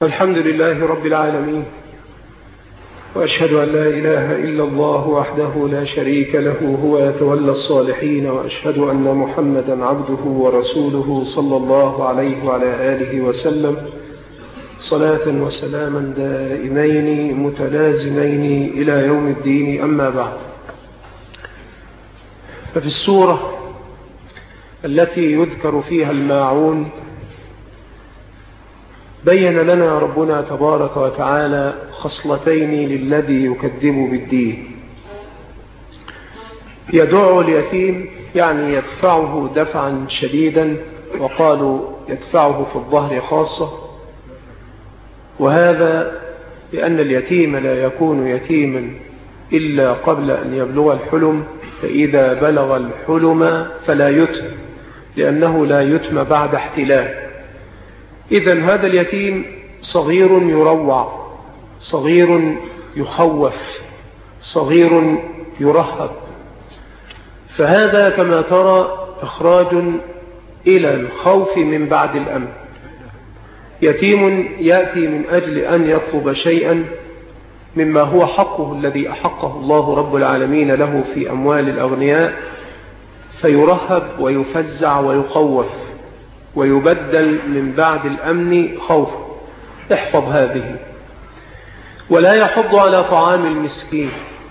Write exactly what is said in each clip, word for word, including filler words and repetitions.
الحمد لله رب العالمين، وأشهد أن لا إله إلا الله وحده لا شريك له هو يتولى الصالحين، وأشهد أن محمدا عبده ورسوله صلى الله عليه وعلى آله وسلم صلاة وسلاما دائمين متلازمين إلى يوم الدين. أما بعد، ففي السورة التي يذكر فيها الماعون بين لنا ربنا تبارك وتعالى خصلتين للذي يكذب بالدين: يدع اليتيم، يعني يدفعه دفعا شديدا، وقالوا يدفعه في الظهر خاصة، وهذا لأن اليتيم لا يكون يتيما إلا قبل أن يبلغ الحلم، فإذا بلغ الحلم فلا يتم، لأنه لا يتم بعد احتلال. إذن هذا اليتيم صغير يروع، صغير يخوف، صغير يرهب، فهذا كما ترى إخراج إلى الخوف من بعد الأمن. يتيم يأتي من أجل أن يطلب شيئا مما هو حقه الذي أحقه الله رب العالمين له في أموال الأغنياء، فيرهب ويفزع ويخوف ويبدل من بعد الأمن خوفا. احفظ هذه. ولا يحض على طعام المسكين،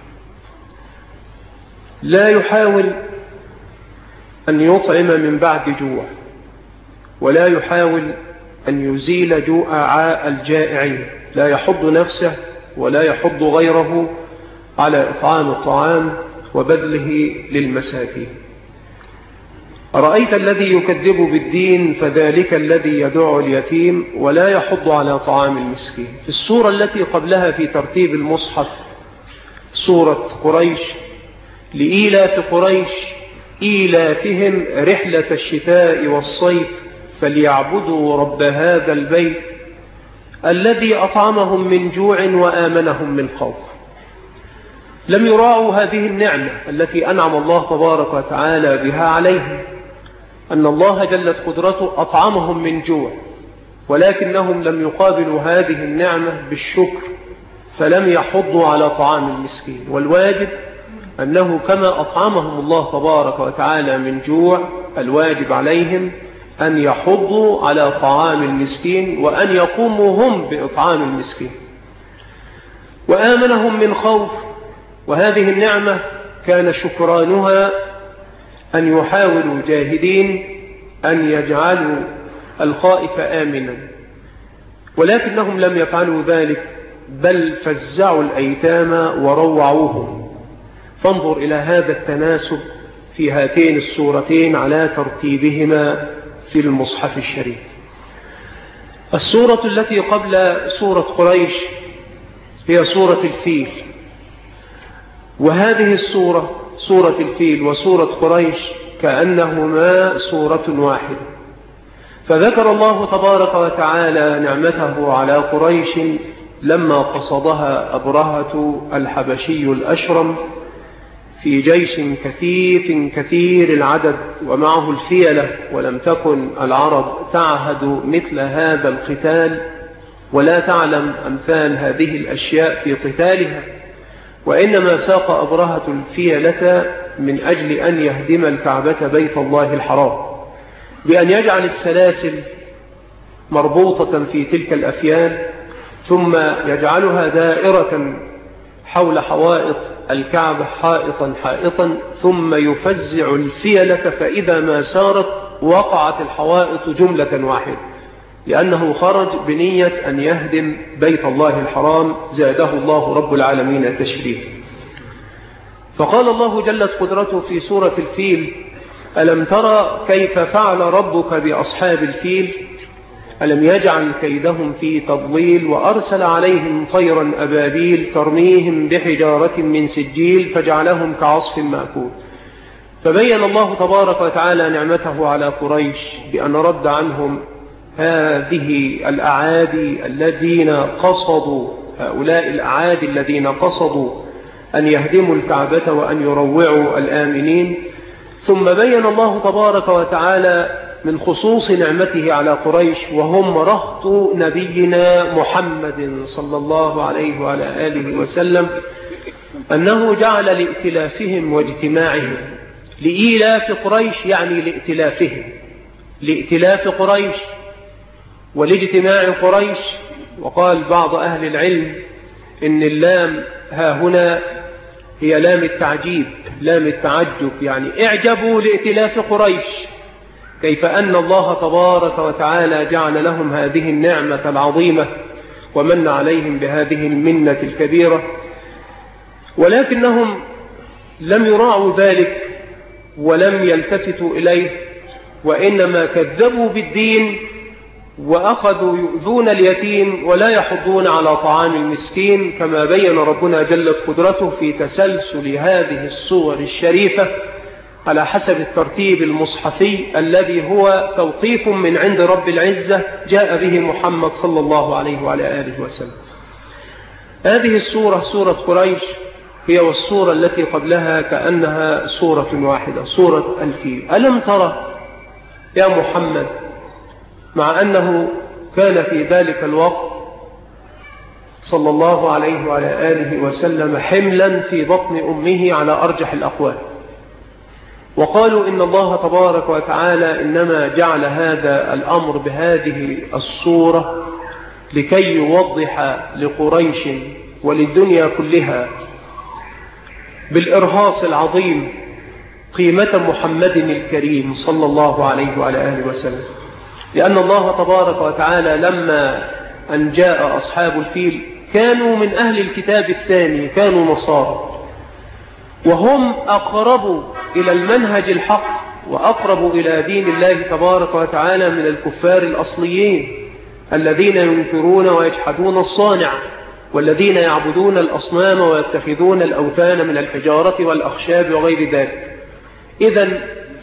لا يحاول أن يطعم من بعد جوع، ولا يحاول أن يزيل جوع الجائعين، لا يحض نفسه ولا يحض غيره على إطعام الطعام وبذله للمساكين. أرأيت الذي يكذب بالدين فذلك الذي يدع اليتيم ولا يحض على طعام المسكين. في السورة التي قبلها في ترتيب المصحف سورة قريش: لإيلاف قريش إيلافهم رحلة الشتاء والصيف فليعبدوا رب هذا البيت الذي أطعمهم من جوع وآمنهم من خوف. لم يراعوا هذه النعمة التي أنعم الله تبارك وتعالى بها عليهم، أن الله جلت قدرته أطعمهم من جوع، ولكنهم لم يقابلوا هذه النعمة بالشكر، فلم يحضوا على طعام المسكين. والواجب أنه كما أطعمهم الله تبارك وتعالى من جوع، الواجب عليهم أن يحضوا على طعام المسكين، وأن يقوموا هم بإطعام المسكين. وآمنهم من خوف، وهذه النعمة كان شكرانها أن يحاولوا جاهدين أن يجعلوا الخائف آمنا، ولكنهم لم يفعلوا ذلك، بل فزعوا الأيتام وروعوهم. فانظر إلى هذا التناسب في هاتين السورتين على ترتيبهما في المصحف الشريف. السورة التي قبل سورة قريش هي سورة الفيل، وهذه السورة سورة الفيل وسورة قريش كأنهما سورة واحدة. فذكر الله تبارك وتعالى نعمته على قريش لما قصدها أبرهة الحبشي الأشرم في جيش كثيف كثير العدد ومعه الفيلة، ولم تكن العرب تعهد مثل هذا القتال ولا تعلم أمثال هذه الأشياء في قتالها، وإنما ساق أبرهة الفيلة من أجل أن يهدم الكعبة بيت الله الحرام بأن يجعل السلاسل مربوطة في تلك الأفيال، ثم يجعلها دائرة حول حوائط الكعبة حائطا حائطا، ثم يفزع الفيلة، فإذا ما سارت وقعت الحوائط جملة واحدة، لأنه خرج بنية أن يهدم بيت الله الحرام زاده الله رب العالمين تشريفا. فقال الله جلت قدرته في سورة الفيل: ألم ترى كيف فعل ربك بأصحاب الفيل ألم يجعل كيدهم في تضليل وأرسل عليهم طيرا أبابيل ترميهم بحجارة من سجيل فجعلهم كعصف مأكول. فبين الله تبارك وتعالى نعمته على قريش بأن رد عنهم هذه الأعادي الذين قصدوا هؤلاء الأعادي الذين قصدوا أن يهدموا الكعبة وأن يروعوا الآمنين. ثم بين الله تبارك وتعالى من خصوص نعمته على قريش وهم رهط نبينا محمد صلى الله عليه وعلى آله وسلم أنه جعل لائتلافهم واجتماعهم. لإيلاف قريش يعني لائتلافهم، لائتلاف قريش ولاجتماع قريش. وقال بعض أهل العلم إن اللام ها هنا هي لام التعجيب، لام التعجب، يعني اعجبوا لائتلاف قريش، كيف أن الله تبارك وتعالى جعل لهم هذه النعمة العظيمة ومن عليهم بهذه المنة الكبيرة، ولكنهم لم يراعوا ذلك ولم يلتفتوا إليه، وإنما كذبوا بالدين وأخذوا يؤذون اليتيم ولا يحضون على طعام المسكين، كما بين ربنا جلت قدرته في تسلسل هذه الصور الشريفة على حسب الترتيب المصحفي الذي هو توقيف من عند رب العزة جاء به محمد صلى الله عليه وعلى آله وسلم. هذه السورة سورة قريش هي والسورة التي قبلها كأنها سورة واحدة، سورة الفيل. ألم ترى يا محمد، مع أنه كان في ذلك الوقت صلى الله عليه وعلى آله وسلم حملا في بطن أمه على أرجح الأقوال، وقالوا إن الله تبارك وتعالى إنما جعل هذا الأمر بهذه الصورة لكي يوضح لقريش وللدنيا كلها بالإرهاص العظيم قيمة محمد الكريم صلى الله عليه وعلى آله وسلم. لأن الله تبارك وتعالى لما أن جاء أصحاب الفيل كانوا من أهل الكتاب الثاني، كانوا نصارى، وهم أقرب إلى المنهج الحق وأقرب إلى دين الله تبارك وتعالى من الكفار الأصليين الذين ينكرون ويجحدون الصانع، والذين يعبدون الأصنام ويتخذون الأوثان من الحجارة والأخشاب وغير ذلك. إذن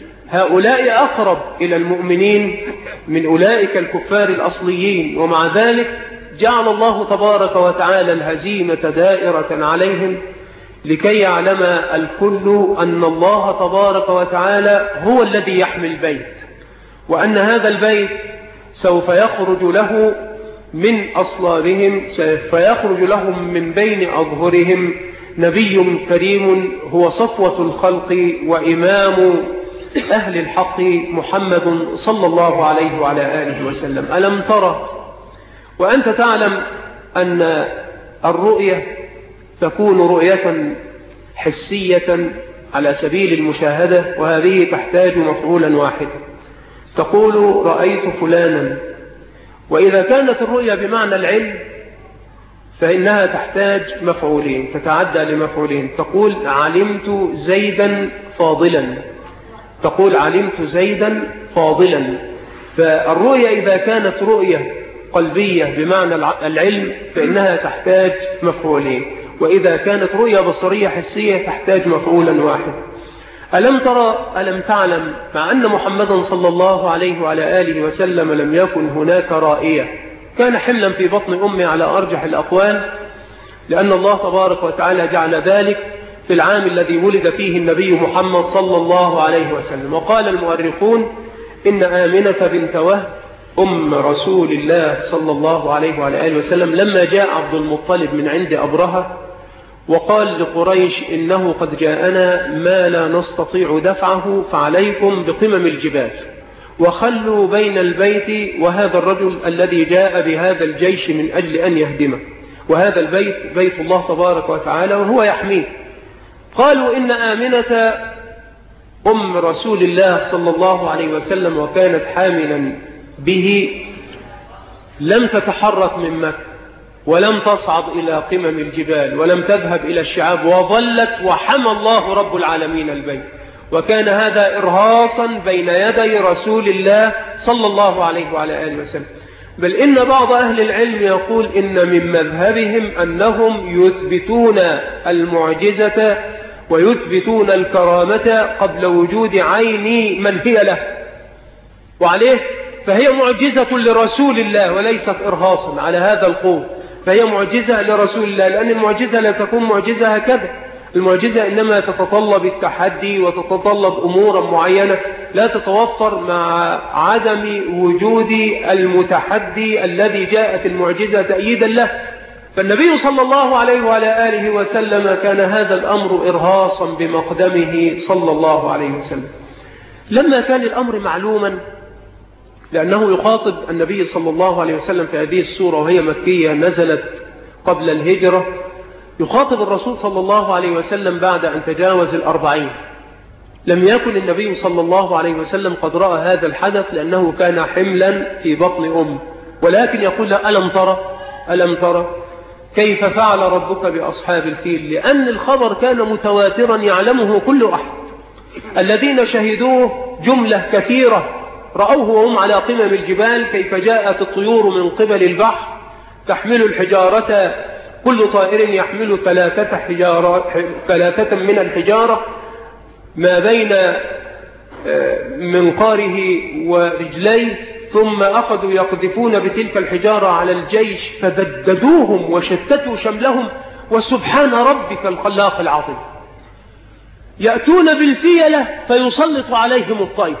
هؤلاء أقرب إلى المؤمنين من أولئك الكفار الأصليين، ومع ذلك جعل الله تبارك وتعالى الهزيمة دائرة عليهم لكي يعلم الكل أن الله تبارك وتعالى هو الذي يحمي البيت، وأن هذا البيت سوف يخرج له من أصلابهم، سوف يخرج لهم من بين أظهرهم نبي كريم هو صفوة الخلق وإمام أهل الحق محمد صلى الله عليه وعلى آله وسلم. ألم ترى، وأنت تعلم أن الرؤية تكون رؤية حسية على سبيل المشاهدة، وهذه تحتاج مفعولا واحدا. تقول رأيت فلانا، وإذا كانت الرؤية بمعنى العلم فإنها تحتاج مفعولين، تتعدى لمفعولين. تقول علمت زيدا فاضلا، تقول علمت زيدا فاضلا. فالرؤية إذا كانت رؤية قلبية بمعنى العلم فإنها تحتاج مفعولين، وإذا كانت رؤية بصرية حسية تحتاج مفعولا واحد. ألم ترى، ألم تعلم، مع أن محمدا صلى الله عليه وعلى آله وسلم لم يكن هناك رائية، كان حملا في بطن أمه على أرجح الأقوال، لأن الله تبارك وتعالى جعل ذلك في العام الذي ولد فيه النبي محمد صلى الله عليه وسلم. وقال المؤرخون إن آمنة بنت وهب أم رسول الله صلى الله عليه وعلى آله وسلم لما جاء عبد المطلب من عند أبرهة وقال لقريش إنه قد جاءنا ما لا نستطيع دفعه فعليكم بقمم الجبال وخلوا بين البيت وهذا الرجل الذي جاء بهذا الجيش من أجل أن يهدمه، وهذا البيت بيت الله تبارك وتعالى وهو يحميه. قالوا إن آمنة أم رسول الله صلى الله عليه وسلم وكانت حاملا به لم تتحرك من مكة ولم تصعد إلى قمم الجبال ولم تذهب إلى الشعاب، وظلت وحمى الله رب العالمين البيت. وكان هذا إرهاصا بين يدي رسول الله صلى الله عليه وعلى آله وسلم. بل إن بعض أهل العلم يقول إن من مذهبهم أنهم يثبتون المعجزة ويثبتون الكرامة قبل وجود عين من هي له، وعليه فهي معجزة لرسول الله وليست إرهاصا على هذا القول، فهي معجزة لرسول الله، لأن المعجزة لا تكون معجزة هكذا، المعجزة إنما تتطلب التحدي وتتطلب أمورا معينة لا تتوفر مع عدم وجود المتحدي الذي جاءت المعجزة تأييدا له. فالنبي صلى الله عليه وعلى آله وسلم كان هذا الأمر إرهاصا بمقدمه صلى الله عليه وسلم. لما كان الأمر معلوما، لأنه يخاطب النبي صلى الله عليه وسلم في هذه السورة وهي مكية نزلت قبل الهجرة، يخاطب الرسول صلى الله عليه وسلم بعد أن تجاوز الأربعين. لم يكن النبي صلى الله عليه وسلم قد رأى هذا الحدث لأنه كان حملا في بطن أم، ولكن يقول له ألم ترى ألم ترى كيف فعل ربك بأصحاب الفيل، لأن الخبر كان متواترا يعلمه كل أحد. الذين شهدوه جملة كثيرة رأوه وهم على قمم الجبال، كيف جاءت الطيور من قبل البحر تحمل الحجارة، كل طائر يحمل ثلاثة, حجارة ثلاثة من الحجارة ما بين منقاره ورجليه، ثم أخذوا يقذفون بتلك الحجارة على الجيش فبددوهم وشتتوا شملهم، وسبحان ربك الخلاق العظيم. يأتون بالفيلة فيسلط عليهم الطير،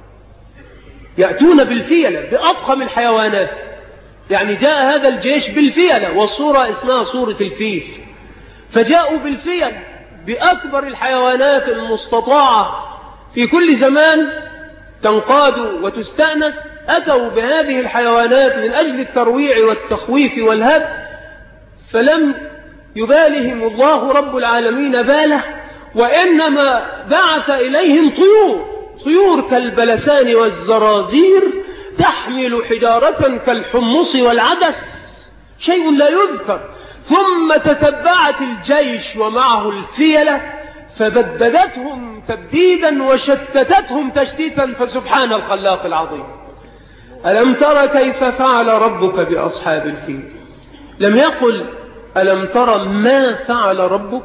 يأتون بالفيلة بأضخم الحيوانات، يعني جاء هذا الجيش بالفيلة، والصورة اسمها صورة الفيل، فجاءوا بالفيل بأكبر الحيوانات المستطاعة في كل زمان تنقاد وتستأنس. أتوا بهذه الحيوانات من أجل الترويع والتخويف والهب، فلم يبالهم الله رب العالمين باله، وإنما بعث إليهم طيور طيور كالبلسان والزرازير تحمل حجارة كالحمص والعدس، شيء لا يذكر. ثم تتبعت الجيش ومعه الفيلة فبددتهم تبديدا وشتتتهم تشتيتا، فسبحان الخلاق العظيم. ألم ترى كيف فعل ربك بأصحاب الفيل؟ لم يقل ألم ترى ما فعل ربك،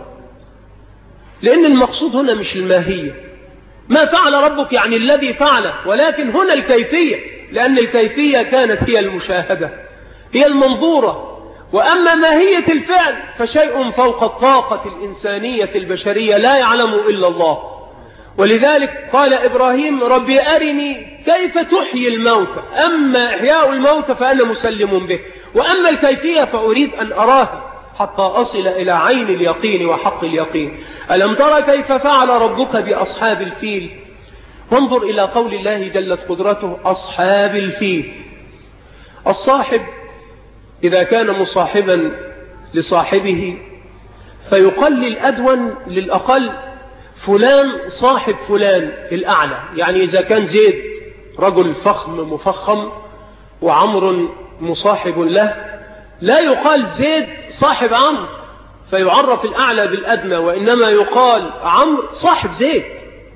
لأن المقصود هنا مش الماهية. ما فعل ربك يعني الذي فعله، ولكن هنا الكيفية، لأن الكيفية كانت هي المشاهدة، هي المنظورة. وأما ماهية الفعل فشيء فوق الطاقة الإنسانية البشرية لا يعلم إلا الله. ولذلك قال إبراهيم ربي أرني كيف تحيي الموتى، أما إحياء الموتى فأنا مسلم به، وأما الكيفية فأريد أن أراه حتى أصل إلى عين اليقين وحق اليقين. ألم ترى كيف فعل ربك بأصحاب الفيل؟ وانظر إلى قول الله جلت قدرته أصحاب الفيل. الصاحب إذا كان مصاحبا لصاحبه فيقل الأدون للأقل، فلان صاحب فلان الأعلى. يعني إذا كان زيد رجل فخم مفخم وعمر مصاحب له، لا يقال زيد صاحب عمرو فيعرف الأعلى بالأدنى، وإنما يقال عمرو صاحب زيد.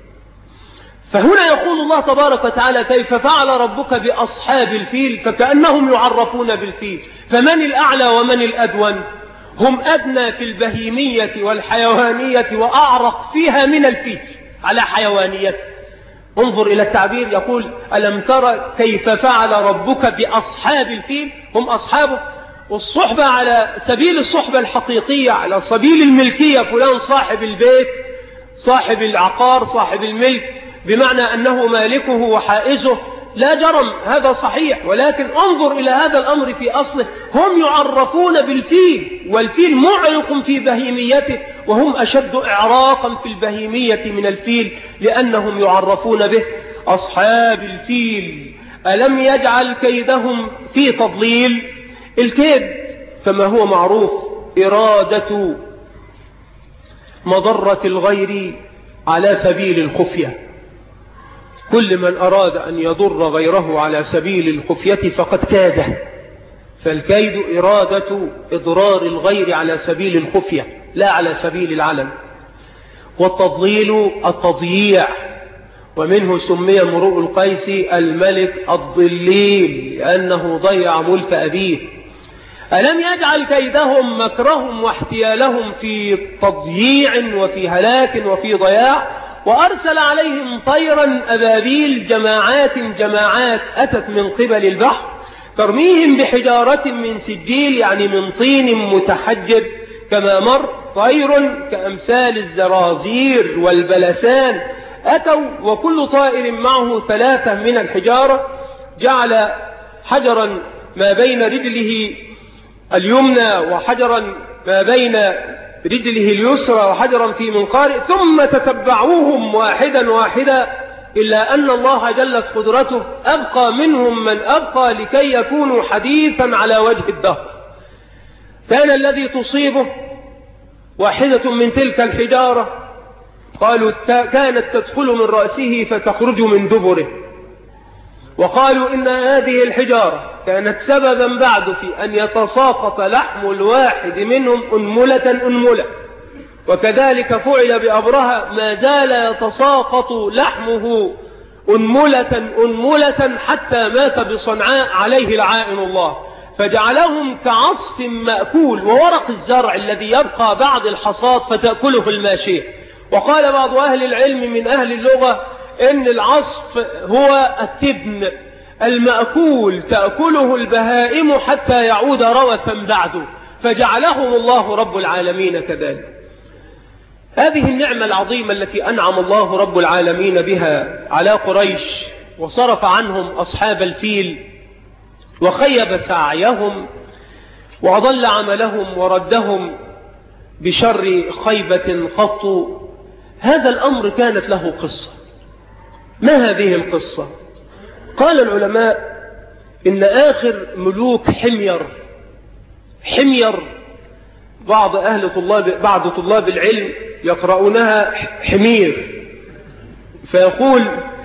فهنا يقول الله تبارك وتعالى كيف فعل ربك بأصحاب الفيل، فكأنهم يعرفون بالفيل. فمن الأعلى ومن الأدون؟ هم أدنى في البهيمية والحيوانية وأعرق فيها من الفيل على حيوانيته. انظر إلى التعبير، يقول ألم ترى كيف فعل ربك بأصحاب الفيل، هم أصحابه. والصحبة على سبيل الصحبة الحقيقية، على سبيل الملكية، فلان صاحب البيت صاحب العقار صاحب الملك، بمعنى أنه مالكه وحائزه، لا جرم هذا صحيح. ولكن انظر إلى هذا الأمر في أصله، هم يعرفون بالفيل، والفيل معرق في بهيميته، وهم أشد إعراقا في البهيمية من الفيل لأنهم يعرفون به. أصحاب الفيل ألم يجعل كيدهم في تضليل؟ الكيد كما هو معروف إرادة مضرة الغير على سبيل الخفية. كل من أراد أن يضر غيره على سبيل الخفية فقد كاده. فالكيد إرادة إضرار الغير على سبيل الخفية لا على سبيل العلن. والتضليل التضييع، ومنه سمي امرؤ القيس الملك الضليل لأنه ضيع ملك أبيه. ألم يجعل كيدهم مكرهم واحتيالهم في تضييع وفي هلاك وفي ضياع؟ وأرسل عليهم طيرا أبابيل جماعات جماعات أتت من قبل البحر ترميهم بحجارة من سجيل، يعني من طين متحجر كما مر. طير كأمثال الزرازير والبلسان أتوا وكل طائر معه ثلاثة من الحجارة، جعل حجرا ما بين رجله اليمنى وحجرا ما بين رجله اليسرى وحجرا في منقاره، ثم تتبعوهم واحدا واحدا، إلا أن الله جلت قدرته أبقى منهم من أبقى لكي يكونوا حديثا على وجه الدهر. كان الذي تصيبه واحدة من تلك الحجارة قالوا كانت تدخل من رأسه فتخرج من دبره، وقالوا إن هذه الحجارة كانت سببا بعد في أن يتساقط لحم الواحد منهم أنملة أنملة، وكذلك فعل بأبرهة ما زال يتساقط لحمه أنملة أنملة حتى مات بصنعاء عليه لعائن الله، فجعلهم كعصف مأكول وورق الزرع الذي يبقى بعد الحصاد فتأكله الماشية. وقال بعض أهل العلم من أهل اللغة إن العصف هو التبن المأكول تأكله البهائم حتى يعود روثا بعده، فجعلهم الله رب العالمين كذلك. هذه النعمة العظيمة التي أنعم الله رب العالمين بها على قريش وصرف عنهم أصحاب الفيل وخيب سعيهم وأضل عملهم وردهم بشر خيبة قط، هذا الأمر كانت له قصة. ما هذه القصة؟ قال العلماء إن آخر ملوك حمير، حمير بعض أهل طلاب بعض طلاب العلم يقرؤونها حمير، فيقول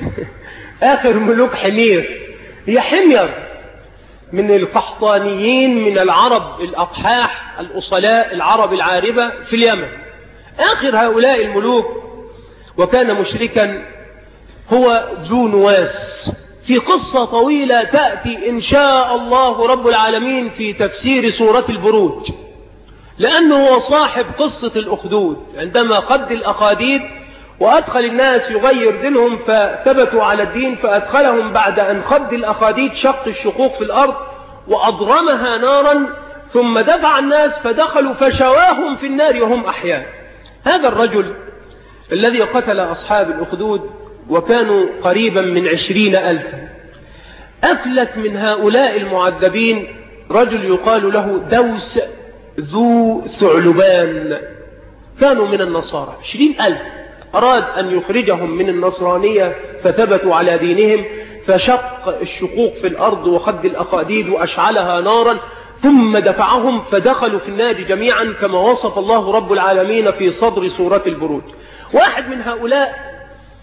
آخر ملوك حمير، هي حمير من القحطانيين من العرب الأقحاح الأصلاء العرب العاربة في اليمن. آخر هؤلاء الملوك وكان مشركا هو ذو نواس، في قصة طويلة تأتي إن شاء الله رب العالمين في تفسير سورة البروج، لأنه هو صاحب قصة الأخدود عندما قد الأخاديد وأدخل الناس يغير دينهم فثبتوا على الدين، فأدخلهم بعد أن خد الأخاديد شق الشقوق في الأرض وأضرمها نارا، ثم دفع الناس فدخلوا فشواهم في النار وهم أحياء. هذا الرجل الذي قتل أصحاب الأخدود وكانوا قريبا من عشرين ألفا، أفلت من هؤلاء المعذبين رجل يقال له دوس ذو ثعلبان، كانوا من النصارى عشرين ألف، أراد أن يخرجهم من النصرانية فثبتوا على دينهم، فشق الشقوق في الأرض وخد الأخاديد وأشعلها نارا، ثم دفعهم فدخلوا في النار جميعا كما وصف الله رب العالمين في صدر سورة البروج. واحد من هؤلاء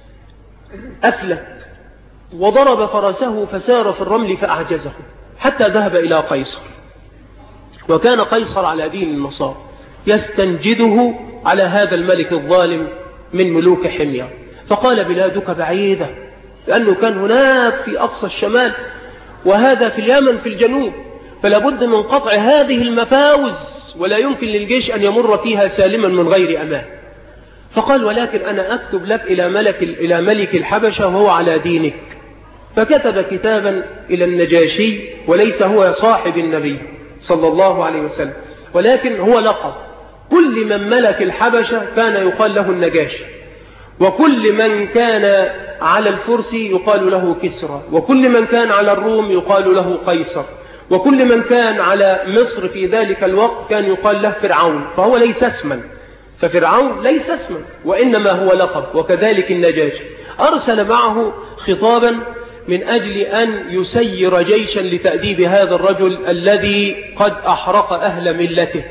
أفلت وضرب فرسه فسار في الرمل فأعجزه حتى ذهب إلى قيصر، وكان قيصر على دين النصارى يستنجده على هذا الملك الظالم من ملوك حمير، فقال بلادك بعيدة، لأنه كان هناك في أقصى الشمال وهذا في اليمن في الجنوب، فلا بد من قطع هذه المفاوز ولا يمكن للجيش أن يمر فيها سالما من غير أمان. فقال ولكن أنا أكتب لك إلى ملك, إلى ملك الحبشة وهو على دينك، فكتب كتابا إلى النجاشي، وليس هو صاحب النبي صلى الله عليه وسلم، ولكن هو لقب. كل من ملك الحبشة كان يقال له النجاشي، وكل من كان على الفرس يقال له كسرى، وكل من كان على الروم يقال له قيصر، وكل من كان على مصر في ذلك الوقت كان يقال له فرعون، فهو ليس اسما، ففرعون ليس اسما وإنما هو لقب. وكذلك النجاشي أرسل معه خطابا من أجل أن يسير جيشا لتأديب هذا الرجل الذي قد أحرق أهل ملته،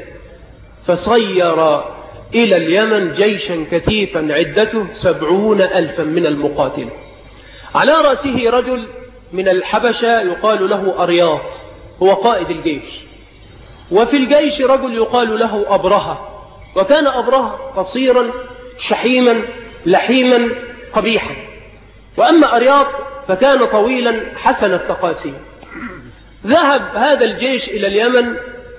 فصير إلى اليمن جيشا كثيفا عدته سبعون ألفا من المقاتل، على رأسه رجل من الحبشة يقال له أرياط هو قائد الجيش، وفي الجيش رجل يقال له أبرهة، وكان أبرهة قصيرا شحيما لحيما قبيحا، وأما أرياط فكان طويلا حسن التقاسيم. ذهب هذا الجيش إلى اليمن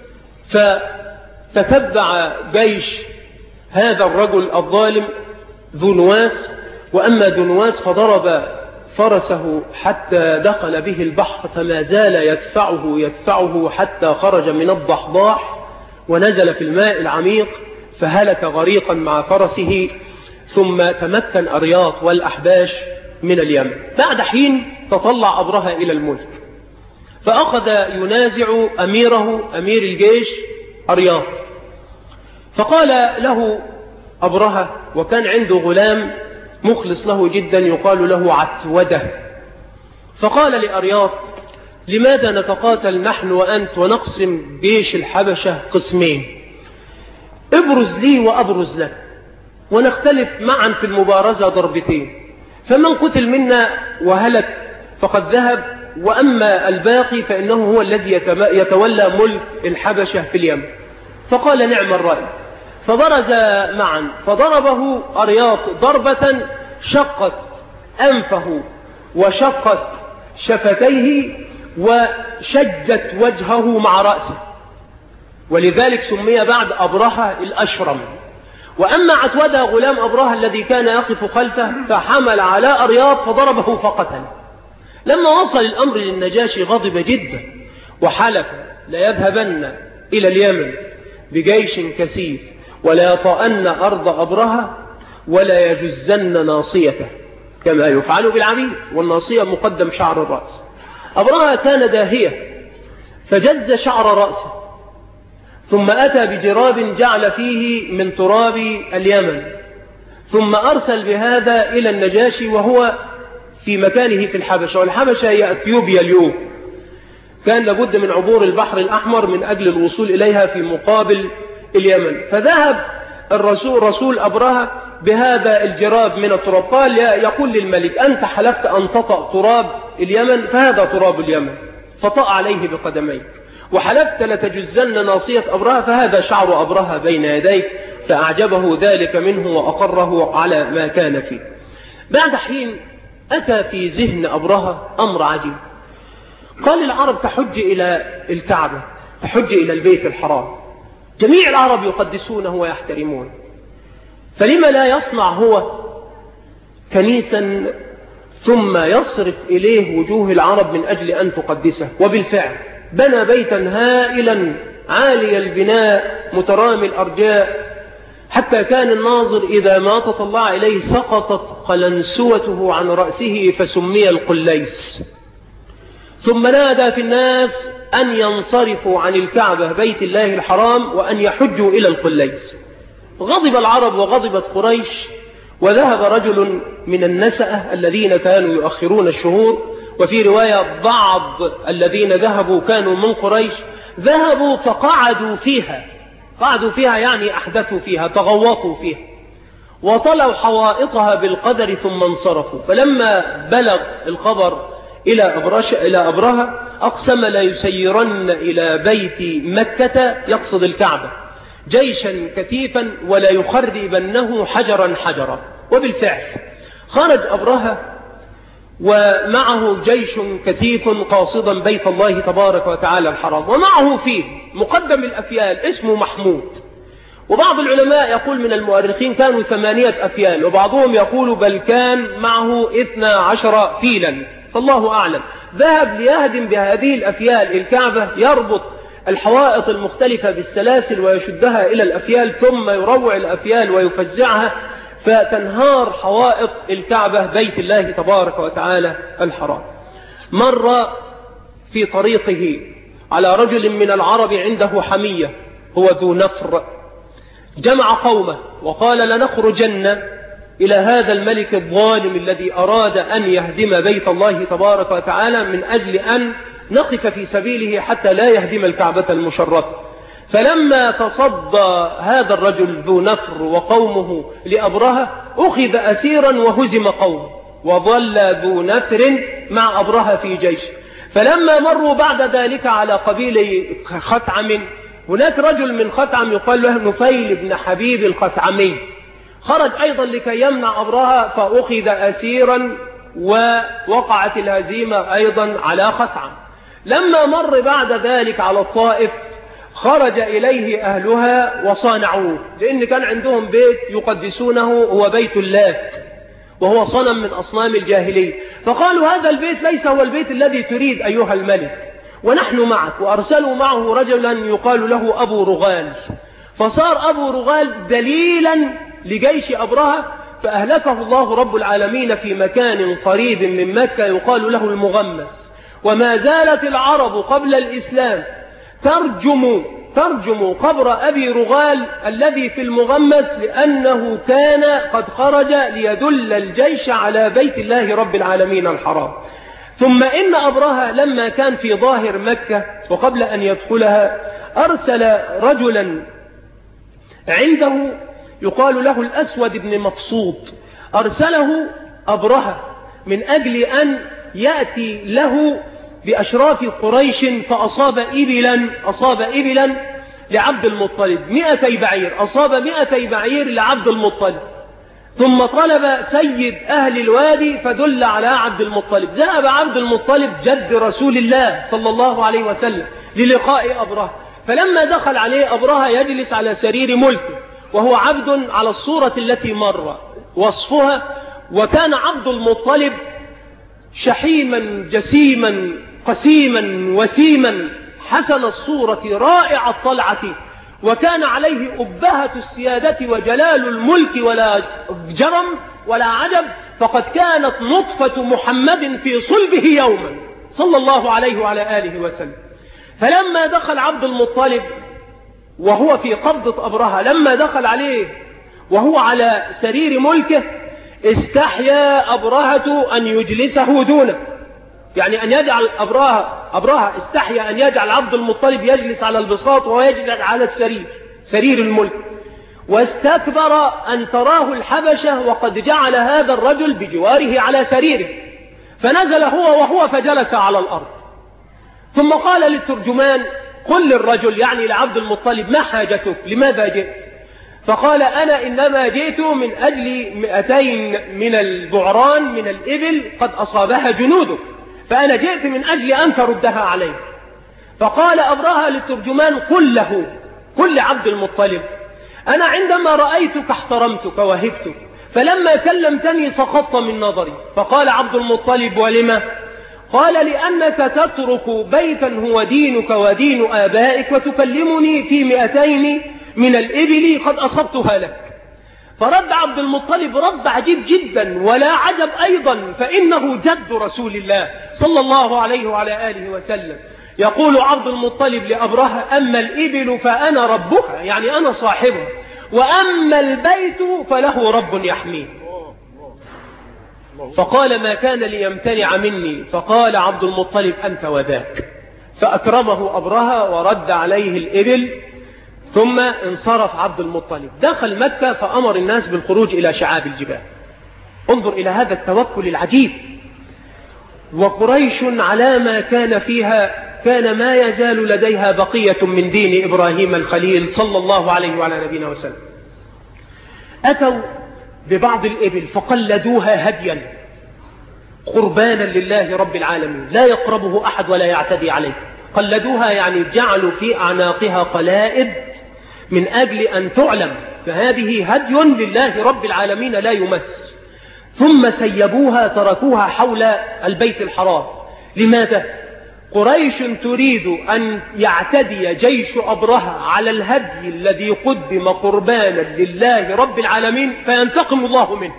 فتتبع جيش هذا الرجل الظالم ذو نواس، وأما ذو نواس فضرب فرسه حتى دخل به البحر، فما زال يدفعه يدفعه حتى خرج من الضحضاح ونزل في الماء العميق فهلك غريقا مع فرسه. ثم تمكن أرياط والأحباش من اليمن. بعد حين تطلع أبرهة إلى الملك، فأخذ ينازع أميره أمير الجيش أرياط، فقال له أبرهة، وكان عنده غلام مخلص له جدا يقال له عتودة، فقال لأرياط: لماذا نتقاتل نحن وأنت ونقسم جيش الحبشة قسمين؟ ابرز لي وأبرز لك ونختلف معا في المبارزة ضربتين، فمن قتل منا وهلك فقد ذهب، وأما الباقي فإنه هو الذي يتولى ملك الحبشة في اليمن. فقال: نعم الرأي. فبرز معا، فضربه أرياط ضربة شقت أنفه وشقت شفتيه وشجت وجهه مع رأسه، ولذلك سمي بعد أبرهة الأشرم. وأما عتودة غلام أبرهة الذي كان يقف خلفه فحمل على أرياط فضربه فقتل. لما وصل الأمر للنجاشي غضب جدا وحلف لا يذهبن إلى اليمن بجيش كثيف ولا يطأن أرض أبرهة ولا يجزن ناصيته كما يفعل بالعبيد، والناصية مقدم شعر الرأس. أبرهة كان داهية فجز شعر رأسه، ثم أتى بجراب جعل فيه من تراب اليمن، ثم أرسل بهذا إلى النجاشي وهو في مكانه في الحبشة، والحبشة هي أثيوبيا اليوم. كان لابد من عبور البحر الأحمر من أجل الوصول إليها في مقابل اليمن. فذهب الرسول رسول أبرهة بهذا الجراب من التراب، قال يقول للملك: أنت حلفت أن تطأ تراب اليمن، فهذا تراب اليمن، فطأ عليه بقدميك، وحلفت لتجزن ناصية أبرهة، فهذا شعر أبرهة بين يديك. فأعجبه ذلك منه وأقره على ما كان فيه. بعد حين أتى في ذهن أبرهة أمر عجيب، قال: العرب تحج إلى الكعبة، تحج إلى البيت الحرام، جميع العرب يقدسونه ويحترمونه، فلما لا يصنع هو كنيسا ثم يصرف إليه وجوه العرب من أجل أن تقدسه؟ وبالفعل بنى بيتا هائلا عالي البناء مترامي الأرجاء، حتى كان الناظر إذا ما تطلع إليه سقطت قلنسوته عن رأسه فسمي القليس. ثم نادى في الناس أن ينصرفوا عن الكعبة بيت الله الحرام وأن يحجوا إلى القليس. غضب العرب وغضبت قريش، وذهب رجل من النسأة الذين كانوا يؤخرون الشهور، وفي رواية بعض الذين ذهبوا كانوا من قريش، ذهبوا فقعدوا فيها، قعدوا فيها يعني أحدثوا فيها، تغوطوا فيها، وطلوا حوائطها بالقدر ثم انصرفوا. فلما بلغ الخبر إلى أبرش إلى أبرهة أقسم لا يسيرن إلى بيت مكة، يقصد الكعبة، جيشا كثيفا ولا يخربنه حجرا حجرا. وبالفعل خرج أبرهة ومعه جيش كثيف قاصدا بيت الله تبارك وتعالى الحرام، ومعه فيه مقدم الأفيال اسمه محمود، وبعض العلماء يقول من المؤرخين كانوا ثمانية أفيال، وبعضهم يقول بل كان معه اثنا عشر فيلا، فالله أعلم. ذهب ليهدم بهذه الأفيال الكعبة، يربط الحوائط المختلفة بالسلاسل ويشدها إلى الأفيال، ثم يروع الأفيال ويفزعها، فتنهار حوائط الكعبة بيت الله تبارك وتعالى الحرام. مر في طريقه على رجل من العرب عنده حمية، هو ذو نفر، جمع قومه وقال: لنخرجن إلى هذا الملك الظالم الذي أراد أن يهدم بيت الله تبارك وتعالى من أجل أن نقف في سبيله حتى لا يهدم الكعبة المشرفة. فلما تصدى هذا الرجل ذو نفر وقومه لأبرهة أخذ أسيرا وهزم قومه، وظل ذو نفر مع أبرهة في جيش. فلما مروا بعد ذلك على قبيلة خثعم، هناك رجل من خثعم يقال له نفيل بن حبيب الخثعمي، خرج أيضا لكي يمنع أبرهة فأخذ أسيرا ووقعت الهزيمة أيضا على خثعم. لما مر بعد ذلك على الطائف خرج إليه أهلها وصانعوه، لأن كان عندهم بيت يقدسونه هو بيت اللات، وهو صنم من أصنام الجاهلية. فقالوا: هذا البيت ليس هو البيت الذي تريد أيها الملك، ونحن معك. وأرسلوا معه رجلا يقال له أبو رغال، فصار أبو رغال دليلا لجيش أبرهة، فأهلكه الله رب العالمين في مكان قريب من مكة يقال له المغمس. وما زالت العرب قبل الإسلام ترجم ترجم قبر أبي رغال الذي في المغمس لأنه كان قد خرج ليدل الجيش على بيت الله رب العالمين الحرام. ثم إن أبرهة لما كان في ظاهر مكة وقبل أن يدخلها أرسل رجلا عنده يقال له الأسود بن مفصود، أرسله أبرهة من أجل أن يأتي له بأشراف قريش، فأصاب إبلا أصاب إبلا لعبد المطلب مئتي بعير، أصاب مئتي بعير لعبد المطلب. ثم طلب سيد أهل الوادي فدل على عبد المطلب. ذهب عبد المطلب جد رسول الله صلى الله عليه وسلم للقاء أبرهة، فلما دخل عليه أبرهة يجلس على سرير ملكه وهو عبد على الصورة التي مر وصفها. وكان عبد المطلب شحيما جسيما قسيما وسيما حسن الصورة رائع الطلعة، وكان عليه أبهة السيادة وجلال الملك ولا جرم ولا عجب، فقد كانت نطفة محمد في صلبه يوما صلى الله عليه وعلى آله وسلم. فلما دخل عبد المطلب وهو في قبضة أبرهة، لما دخل عليه وهو على سرير ملكه استحيا أبرهة أن يجلسه دونه، يعني أن يجعل أبرهة أبرهة استحيا أن يجعل عبد المطلب يجلس على البساط وهو يجلس على السرير سرير الملك، واستكبر أن تراه الحبشة وقد جعل هذا الرجل بجواره على سريره، فنزل هو وهو فجلس على الأرض. ثم قال للترجمان قل للرجل يعني لعبد المطلب ما حاجتك، لماذا جئت؟ فقال أنا إنما جئت من أجل مئتين من البعران من الإبل قد أصابها جنودك، فأنا جئت من أجل أن تردها عليه. فقال أبرهة للترجمان قل له قل لعبد المطلب أنا عندما رأيتك احترمتك وهبتك، فلما كلمتني سقطت من نظري. فقال عبد المطلب ولما؟ قال لأنك تترك بيتا هو دينك ودين آبائك وتكلمني في مئتين من الإبل قد أصبتها لك. فرد عبد المطلب رد عجيب جدا ولا عجب أيضا، فإنه جد رسول الله صلى الله عليه وعلى آله وسلم. يقول عبد المطلب لأبرهة أما الإبل فأنا ربها يعني أنا صاحبها، وأما البيت فله رب يحميه. فقال ما كان ليمتنع مني. فقال عبد المطلب أنت وذاك، فأكرمه أبرهة ورد عليه الإبل. ثم انصرف عبد المطلب دخل مكة فأمر الناس بالخروج إلى شعاب الجبال. انظر إلى هذا التوكل العجيب. وقريش على ما كان فيها كان ما يزال لديها بقية من دين إبراهيم الخليل صلى الله عليه وعلى نبينا وسلم. أتوا ببعض الإبل فقلدوها هديا قربانا لله رب العالمين لا يقربه أحد ولا يعتدي عليه. قلدوها يعني جعلوا في أعناقها قلائد من أجل أن تعلم، فهذه هدي لله رب العالمين لا يمس. ثم سيبوها تركوها حول البيت الحرام. لماذا؟ قريش تريد أن يعتدي جيش أبرهة على الهدي الذي قدم قربانا لله رب العالمين فينتقم الله منه،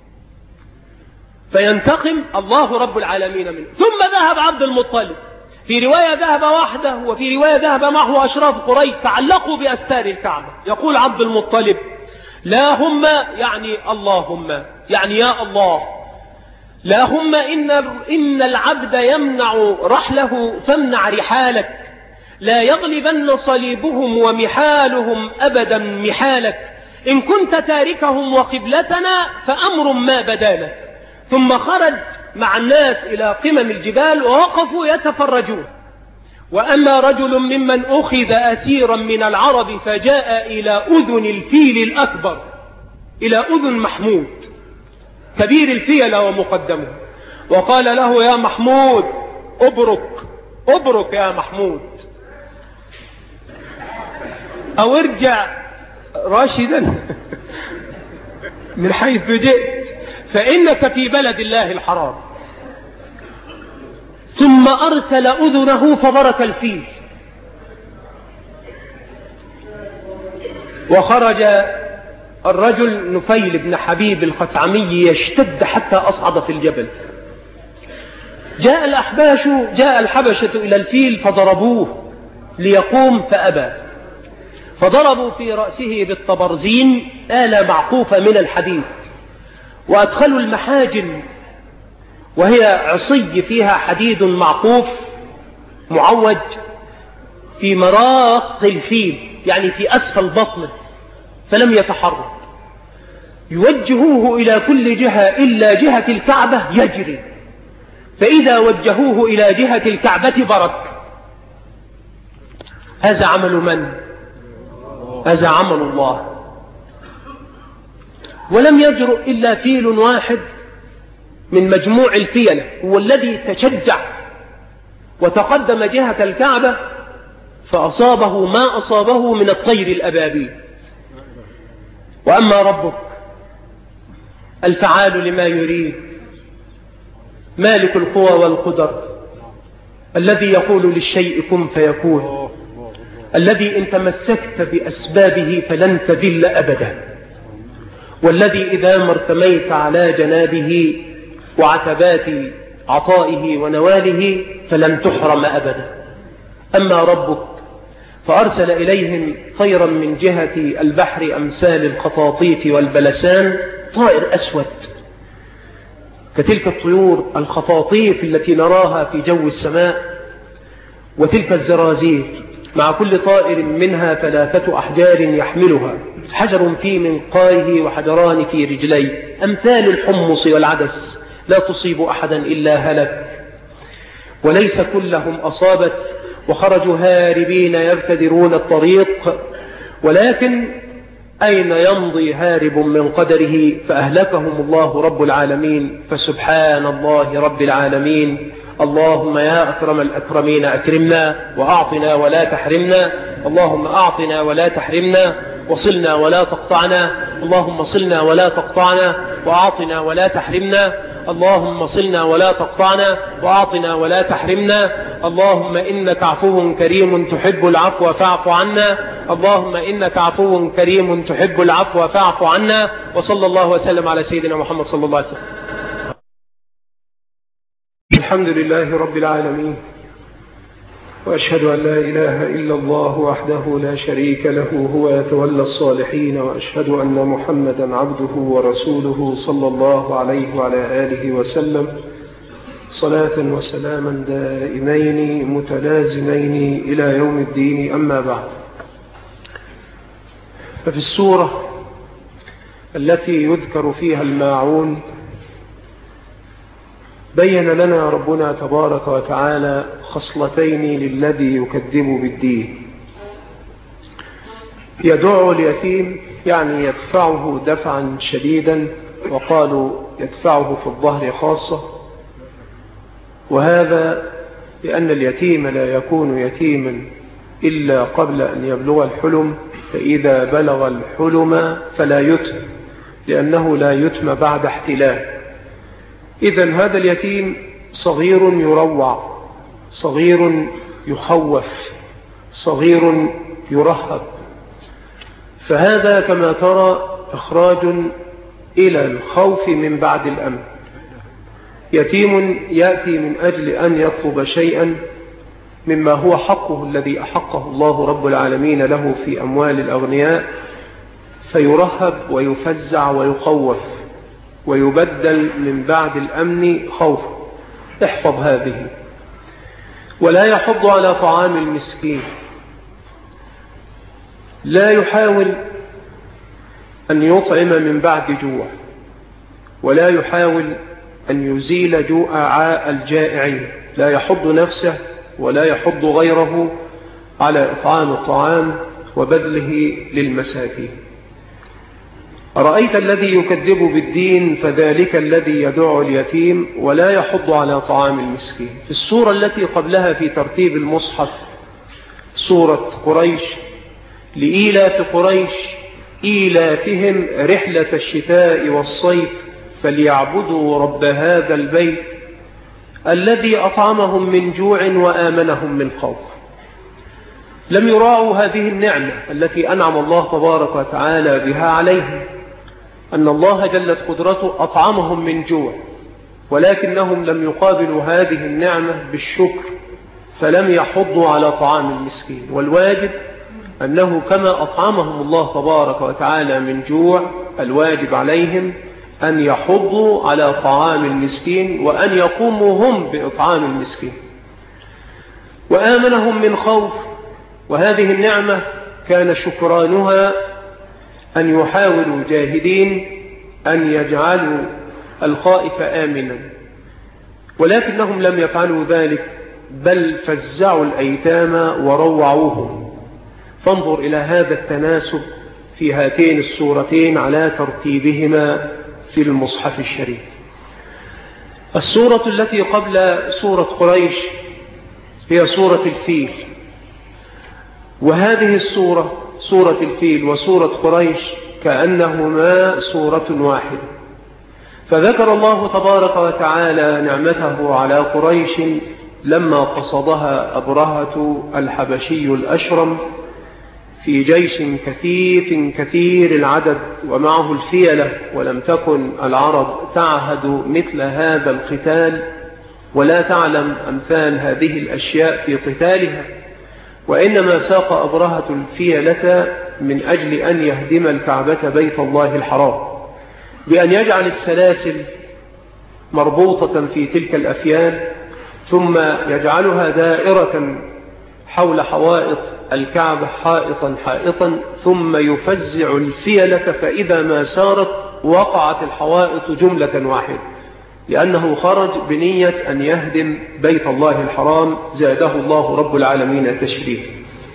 فينتقم الله رب العالمين منه. ثم ذهب عبد المطلب، في رواية ذهب وحده وفي رواية ذهب معه أشراف قريش تعلقوا بأستار الكعبة. يقول عبد المطلب لا هم يعني اللهم يعني يا الله، لا هم إن, إن العبد يمنع رحله فامنع رحالك، لا يغلبن صليبهم ومحالهم أبدا محالك، إن كنت تاركهم وقبلتنا فأمر ما بدالك. ثم خرج مع الناس إلى قمم الجبال ووقفوا يتفرجون. وأما رجل ممن أخذ أسيرا من العرب فجاء إلى أذن الفيل الأكبر، إلى أذن محمود كبير الفيل ومقدمه، وقال له يا محمود أبرك أبرك يا محمود، أو ارجع راشدا من حيث جئت فإنك في بلد الله الحرام. ثم أرسل أذنه فبرك الفيل، وخرج الرجل نفيل بن حبيب الخثعمي يشتد حتى أصعد في الجبل. جاء الأحباش جاء الحبشة إلى الفيل فضربوه ليقوم فأبى، فضربوا في رأسه بالطبرزين آلة معقوفة من الحديد، وأدخلوا المحاجن وهي عصي فيها حديد معقوف معوج في مراق الفيل، يعني في أسفل بطنه، فلم يتحرك. يوجهوه إلى كل جهة إلا جهة الكعبة يجري، فإذا وجهوه إلى جهة الكعبة برك. هذا عمل من؟ هذا عمل الله. ولم يجرؤ إلا فيل واحد من مجموع الفيل هو الذي تشجع وتقدم جهة الكعبة فأصابه ما أصابه من الطير الأبابيل. وأما ربك الفعال لما يريد، مالك القوى والقدر، الذي يقول للشيء كن فيكون، الذي إن تمسكت بأسبابه فلن تذل أبدا، والذي إذا ما ارتميت على جنابه وعتبات عطائه ونواله فلن تحرم أبدا. أما ربك فأرسل إليهم طيرا من جهة البحر أمثال الخطاطيف والبلسان، طائر أسود كتلك الطيور الخطاطيف التي نراها في جو السماء، وتلك الزرازير مع كل طائر منها ثلاثة أحجار يحملها، حجر في منقاره وحجران في رجليه، أمثال الحمص والعدس، لا تصيب أحدا إلا هلك. وليس كلهم أصابت، وخرجوا هاربين يبتدرون الطريق، ولكن أين يمضي هارب من قدره فأهلكهم الله رب العالمين. فسبحان الله رب العالمين. اللهم يا أكرم الأكرمين أكرمنا وأعطنا ولا تحرمنا، اللهم أعطنا ولا تحرمنا، وصلنا ولا تقطعنا، اللهم صلنا ولا تقطعنا وأعطنا ولا تحرمنا، اللهم صلنا ولا تقطعنا وأعطنا ولا تحرمنا، اللهم إنك عفو كريم تحب العفو فاعف عنا، اللهم إنك عفو كريم تحب العفو فاعف عنا. وصلى الله وسلم على سيدنا محمد صلى الله عليه وسلم. الحمد لله رب العالمين، وأشهد أن لا إله إلا الله وحده لا شريك له هو يتولى الصالحين، وأشهد أن محمدا عبده ورسوله صلى الله عليه وعلى آله وسلم، صلاة وسلاما دائمين متلازمين إلى يوم الدين. أما بعد، ففي السورة التي يذكر فيها الماعون بين لنا ربنا تبارك وتعالى خصلتين للذي يكذب بالدين: يدع اليتيم، يعني يدفعه دفعا شديدا، وقالوا يدفعه في الظهر خاصة، وهذا لأن اليتيم لا يكون يتيما إلا قبل أن يبلغ الحلم، فإذا بلغ الحلم فلا يتم، لأنه لا يتم بعد احتلال. إذن هذا اليتيم صغير يروع، صغير يخوف، صغير يرهب، فهذا كما ترى إخراج إلى الخوف من بعد الأمن. يتيم يأتي من أجل أن يطلب شيئا مما هو حقه الذي أحقه الله رب العالمين له في أموال الأغنياء، فيرهب ويفزع ويخوف ويبدل من بعد الأمن خوف. احفظ هذه. ولا يحض على طعام المسكين، لا يحاول أن يطعم من بعد جوع، ولا يحاول أن يزيل جوع الجائعين، لا يحض نفسه ولا يحض غيره على إطعام الطعام وبذله للمساكين. أرأيت الذي يكذب بالدين فذلك الذي يدع اليتيم ولا يحض على طعام المسكين. في السورة التي قبلها في ترتيب المصحف سورة قريش: لإيلاف قريش إيلافهم رحلة الشتاء والصيف فليعبدوا رب هذا البيت الذي أطعمهم من جوع وآمنهم من خوف. لم يراعوا هذه النعمة التي أنعم الله تبارك وتعالى بها عليهم، أن الله جلت قدرته أطعمهم من جوع، ولكنهم لم يقابلوا هذه النعمة بالشكر، فلم يحضوا على طعام المسكين. والواجب أنه كما أطعمهم الله تبارك وتعالى من جوع، الواجب عليهم أن يحضوا على طعام المسكين، وأن يقوموا هم بإطعام المسكين. وآمنهم من خوف، وهذه النعمة كان شكرانها أن يحاولوا جاهدين أن يجعلوا الخائف آمنا، ولكنهم لم يفعلوا ذلك، بل فزعوا الأيتام وروعوهم. فانظر إلى هذا التناسب في هاتين السورتين على ترتيبهما في المصحف الشريف. السورة التي قبل سورة قريش هي سورة الفيل، وهذه السورة سورة الفيل وسورة قريش كأنهما سورة واحدة. فذكر الله تبارك وتعالى نعمته على قريش لما قصدها أبرهة الحبشي الأشرم في جيش كثيف كثير العدد ومعه الفيلة، ولم تكن العرب تعهد مثل هذا القتال ولا تعلم أمثال هذه الأشياء في قتالها، وإنما ساق أبرهة الفيلة من أجل أن يهدم الكعبة بيت الله الحرام بأن يجعل السلاسل مربوطة في تلك الأفيال، ثم يجعلها دائرة حول حوائط الكعبة حائطا حائطا، ثم يفزع الفيلة، فإذا ما سارت وقعت الحوائط جملة واحدة، لأنه خرج بنية أن يهدم بيت الله الحرام زاده الله رب العالمين تشريفا.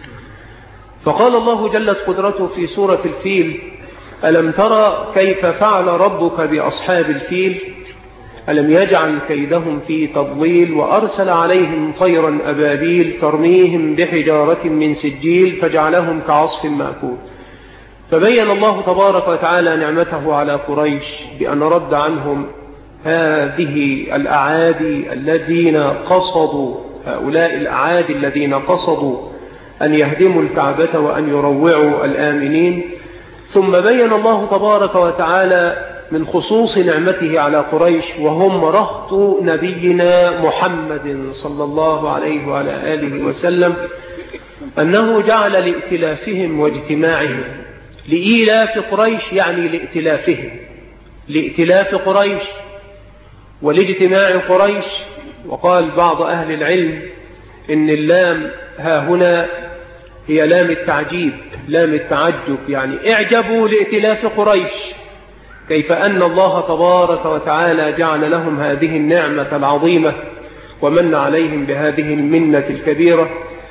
فقال الله جلت قدرته في سورة الفيل: ألم ترى كيف فعل ربك بأصحاب الفيل؟ ألم يجعل كيدهم في تضليل، وأرسل عليهم طيرا أبابيل ترميهم بحجارة من سجيل فجعلهم كعصف مأكول. فبين الله تبارك وتعالى نعمته على قريش بأن رد عنهم هذه الأعادي الذين قصدوا هؤلاء الأعادي الذين قصدوا أن يهدموا الكعبة وأن يروعوا الآمنين. ثم بين الله تبارك وتعالى من خصوص نعمته على قريش وهم رهط نبينا محمد صلى الله عليه وعلى آله وسلم أنه جعل لائتلافهم واجتماعهم. لإيلاف قريش يعني لائتلافهم، لائتلاف قريش ولاجتماع قريش. وقال بعض أهل العلم إن اللام ها هنا هي لام التعجيب، لام التعجب، يعني اعجبوا لائتلاف قريش، كيف أن الله تبارك وتعالى جعل لهم هذه النعمة العظيمة ومن عليهم بهذه المنة الكبيرة.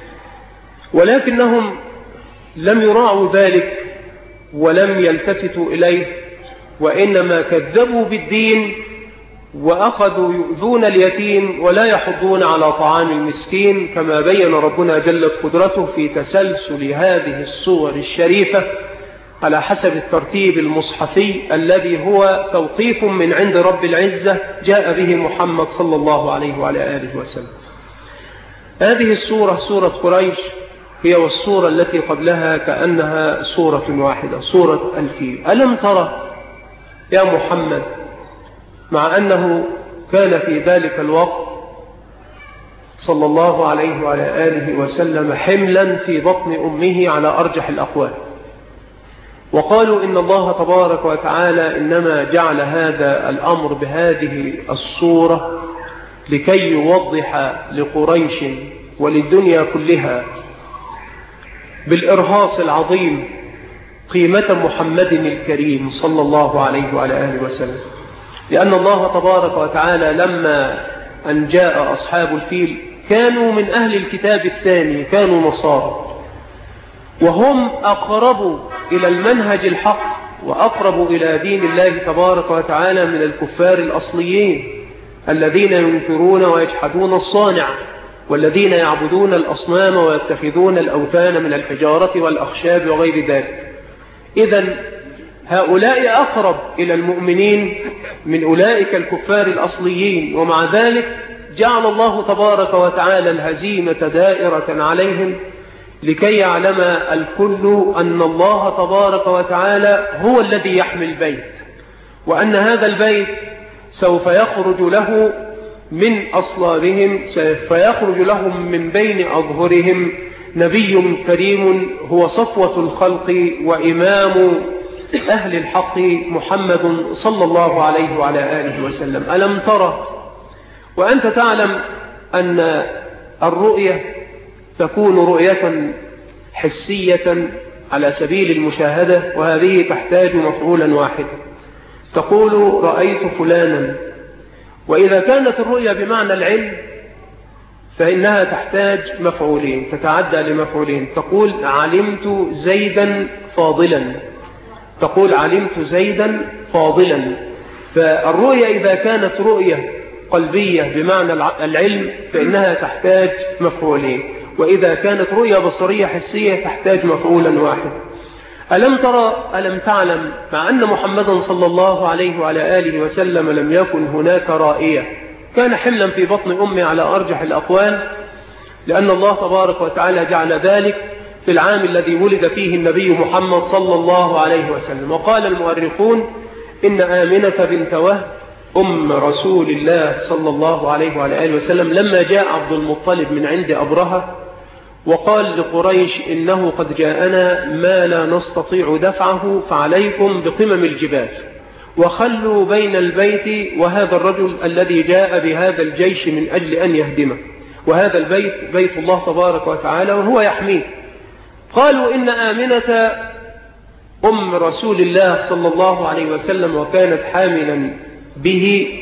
ولكنهم لم يراعوا ذلك ولم يلتفتوا إليه، وإنما كذبوا بالدين وأخذوا يؤذون اليتيم ولا يحضون على طعام المسكين، كما بين ربنا جلت قدرته في تسلسل هذه الصور الشريفة على حسب الترتيب المصحفي الذي هو توقيف من عند رب العزة جاء به محمد صلى الله عليه وعلى آله وسلم. هذه السورة سورة قريش هي والسورة التي قبلها كأنها سورة واحدة، سورة الفيل. ألم ترى يا محمد، مع أنه كان في ذلك الوقت صلى الله عليه وعلى آله وسلم حملا في بطن أمه على أرجح الأقوال، وقالوا إن الله تبارك وتعالى إنما جعل هذا الأمر بهذه الصورة لكي يوضح لقريش وللدنيا كلها بالإرهاص العظيم قيمة محمد الكريم صلى الله عليه وعلى آله وسلم. لأن الله تبارك وتعالى لما أن جاء أصحاب الفيل كانوا من أهل الكتاب الثاني، كانوا نصارى، وهم أقرب إلى المنهج الحق وأقرب إلى دين الله تبارك وتعالى من الكفار الأصليين الذين ينكرون ويجحدون الصانع، والذين يعبدون الأصنام ويتخذون الأوثان من الحجارة والأخشاب وغير ذلك. إذن هؤلاء أقرب إلى المؤمنين من أولئك الكفار الأصليين، ومع ذلك جعل الله تبارك وتعالى الهزيمة دائرة عليهم لكي يعلم الكل أن الله تبارك وتعالى هو الذي يحمي البيت، وأن هذا البيت سوف يخرج له من أصلابهم، سوف يخرج لهم من بين أظهرهم نبي كريم هو صفوة الخلق وإمام أهل الحق محمد صلى الله عليه وعلى آله وسلم. ألم ترى وأنت تعلم أن الرؤية تكون رؤية حسية على سبيل المشاهدة، وهذه تحتاج مفعولا واحدا. تقول رأيت فلانا، وإذا كانت الرؤية بمعنى العلم فإنها تحتاج مفعولين، تتعدى لمفعولين. تقول علمت زيدا فاضلا، تقول علمت زيدا فاضلا. فالرؤية إذا كانت رؤية قلبية بمعنى العلم فإنها تحتاج مفعولين، وإذا كانت رؤية بصرية حسية تحتاج مفعولا واحد. ألم ترى ألم تعلم مع أن محمدا صلى الله عليه وعلى آله وسلم لم يكن هناك رائية، كان حملا في بطن أمه على أرجح الأقوال، لأن الله تبارك وتعالى جعل ذلك في العام الذي ولد فيه النبي محمد صلى الله عليه وسلم. وقال المؤرخون إن آمنة بنت وهب أم رسول الله صلى الله عليه وعلى آله وسلم لما جاء عبد المطلب من عند أبرهة وقال لقريش إنه قد جاءنا ما لا نستطيع دفعه فعليكم بقمم الجبال وخلوا بين البيت وهذا الرجل الذي جاء بهذا الجيش من أجل أن يهدمه، وهذا البيت بيت الله تبارك وتعالى وهو يحميه. قالوا إن آمنة أم رسول الله صلى الله عليه وسلم وكانت حاملا به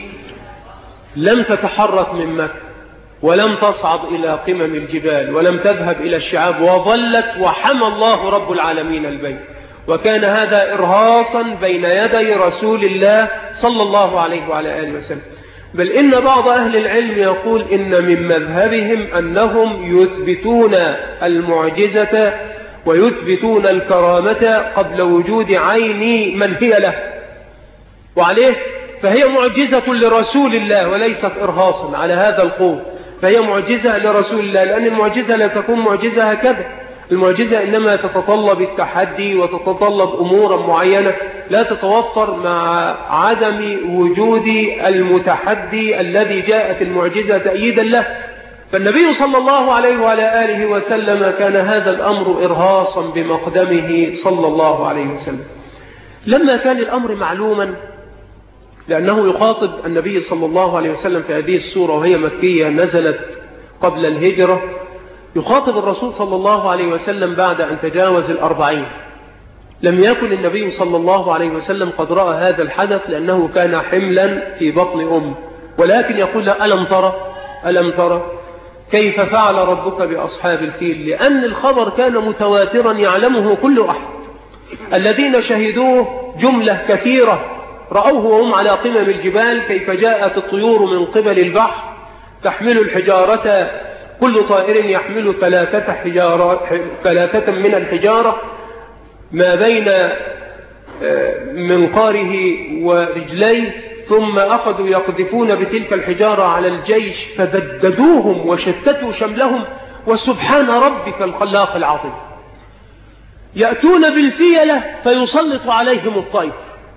لم تتحرك من مكة ولم تصعد إلى قمم الجبال ولم تذهب إلى الشعاب، وظلت وحمى الله رب العالمين البيت. وكان هذا إرهاصا بين يدي رسول الله صلى الله عليه وعلى آله وسلم. بل إن بعض أهل العلم يقول إن من مذهبهم أنهم يثبتون المعجزة ويثبتون الكرامة قبل وجود عين من هي له، وعليه فهي معجزة لرسول الله وليست إرهاصا على هذا القول، فهي معجزة لرسول الله، لأن المعجزة لا تكون معجزة هكذا. المعجزة إنما تتطلب التحدي وتتطلب أمورا معينة لا تتوفر مع عدم وجود المتحدي الذي جاءت المعجزة تأييدا له. فالنبي صلى الله عليه وعلى آله وسلم كان هذا الأمر إرهاصا بمقدمه صلى الله عليه وسلم. لما كان الأمر معلوما، لأنه يخاطب النبي صلى الله عليه وسلم في هذه السورة وهي مكية نزلت قبل الهجرة، يخاطب الرسول صلى الله عليه وسلم بعد أن تجاوز الأربعين. لم يكن النبي صلى الله عليه وسلم قد رأى هذا الحدث لأنه كان حملا في بطن أم، ولكن يقول له ألم ترى ألم ترى كيف فعل ربك بأصحاب الفيل، لأن الخبر كان متواترا يعلمه كل أحد. الذين شهدوه جملة كثيرة رأوه وهم على قمم الجبال، كيف جاءت الطيور من قبل البحر تحمل الحجارة، كل طائر يحمل ثلاثة, حجارة ثلاثة من الحجارة ما بين منقاره ورجليه، ثم أخذوا يقذفون بتلك الحجارة على الجيش فبددوهم وشتتوا شملهم، وسبحان ربك الخلاق العظيم. يأتون بالفيلة فيسلط عليهم الطير،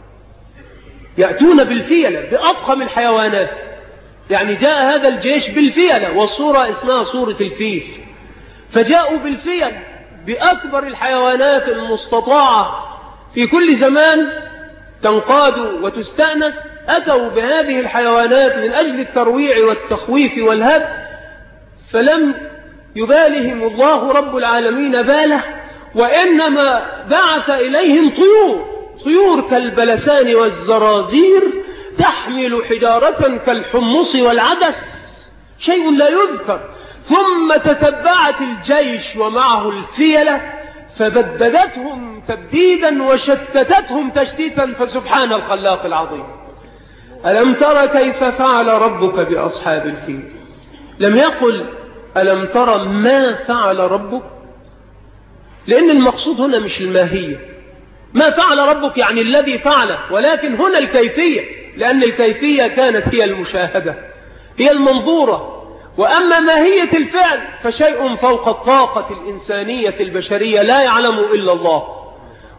يأتون بالفيلة بأضخم الحيوانات، يعني جاء هذا الجيش بالفيلة، والصورة اسمها صورة الفيل، فجاءوا بالفيلة بأكبر الحيوانات المستطاعة في كل زمان تنقاد وتستأنس. أتوا بهذه الحيوانات من أجل الترويع والتخويف والهب، فلم يبالهم الله رب العالمين باله، وإنما بعث إليهم طيور طيور كالبلسان والزرازير تحمل حجارة كالحمص والعدس، شيء لا يذكر. ثم تتبعت الجيش ومعه الفيلة فبددتهم تبديدا وشتتتهم تشتيتا، فسبحان الخلاق العظيم. ألم ترى كيف فعل ربك بأصحاب الفيل؟ لم يقل ألم ترى ما فعل ربك، لأن المقصود هنا مش الماهية. ما فعل ربك يعني الذي فعله، ولكن هنا الكيفية، لأن الكيفية كانت هي المشاهدة، هي المنظورة. وأما ماهية الفعل فشيء فوق الطاقة الإنسانية البشرية لا يعلم إلا الله.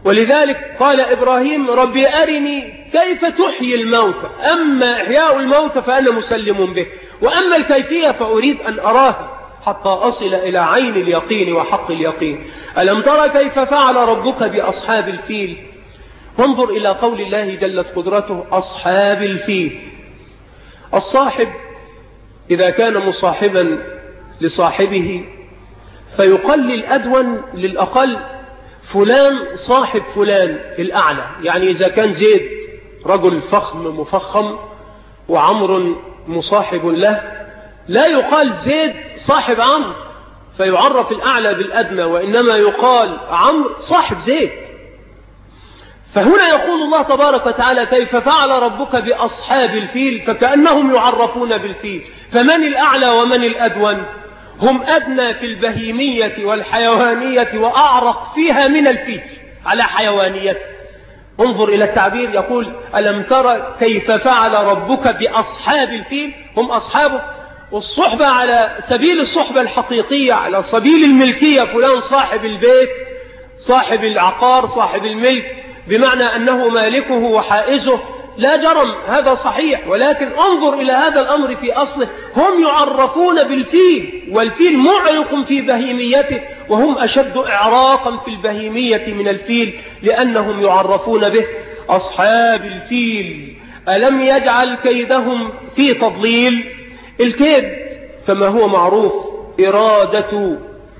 ولذلك قال إبراهيم ربي أرني كيف تحيي الموتى، أما إحياء الموتى فأنا مسلم به، وأما الكيفية فأريد أن أراه حتى أصل إلى عين اليقين وحق اليقين. ألم ترى كيف فعل ربك بأصحاب الفيل؟ وانظر إلى قول الله جلت قدرته أصحاب الفيل. الصاحب إذا كان مصاحبا لصاحبه فيقل الأدون للأقل، فلان صاحب فلان الأعلى. يعني إذا كان زيد رجل فخم مفخم وعمر مصاحب له، لا يقال زيد صاحب عمرو فيعرف الأعلى بالأدنى، وإنما يقال عمرو صاحب زيد. فهنا يقول الله تبارك وتعالى كيف فعل ربك بأصحاب الفيل، فكأنهم يعرفون بالفيل. فمن الأعلى ومن الأدون؟ هم أدنى في البهيمية والحيوانية وأعرق فيها من الفيل على حيوانيته. انظر إلى التعبير، يقول ألم ترى كيف فعل ربك بأصحاب الفيل، هم أصحابه. والصحبة على سبيل الصحبة الحقيقية، على سبيل الملكية، فلان صاحب البيت صاحب العقار صاحب الملك، بمعنى أنه مالكه وحائزه، لا جرم هذا صحيح. ولكن انظر إلى هذا الأمر في أصله، هم يعرفون بالفيل، والفيل معرق في بهيميته، وهم أشد إعراقا في البهيمية من الفيل لأنهم يعرفون به. أصحاب الفيل ألم يجعل كيدهم في تضليل؟ الكيد كما هو معروف إرادة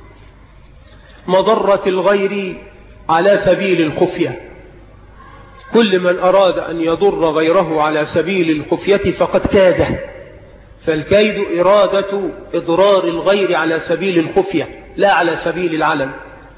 مضرة الغير على سبيل الخفية. كل من أراد أن يضر غيره على سبيل الخفية فقد كاده. فالكيد إرادة إضرار الغير على سبيل الخفية لا على سبيل العلن.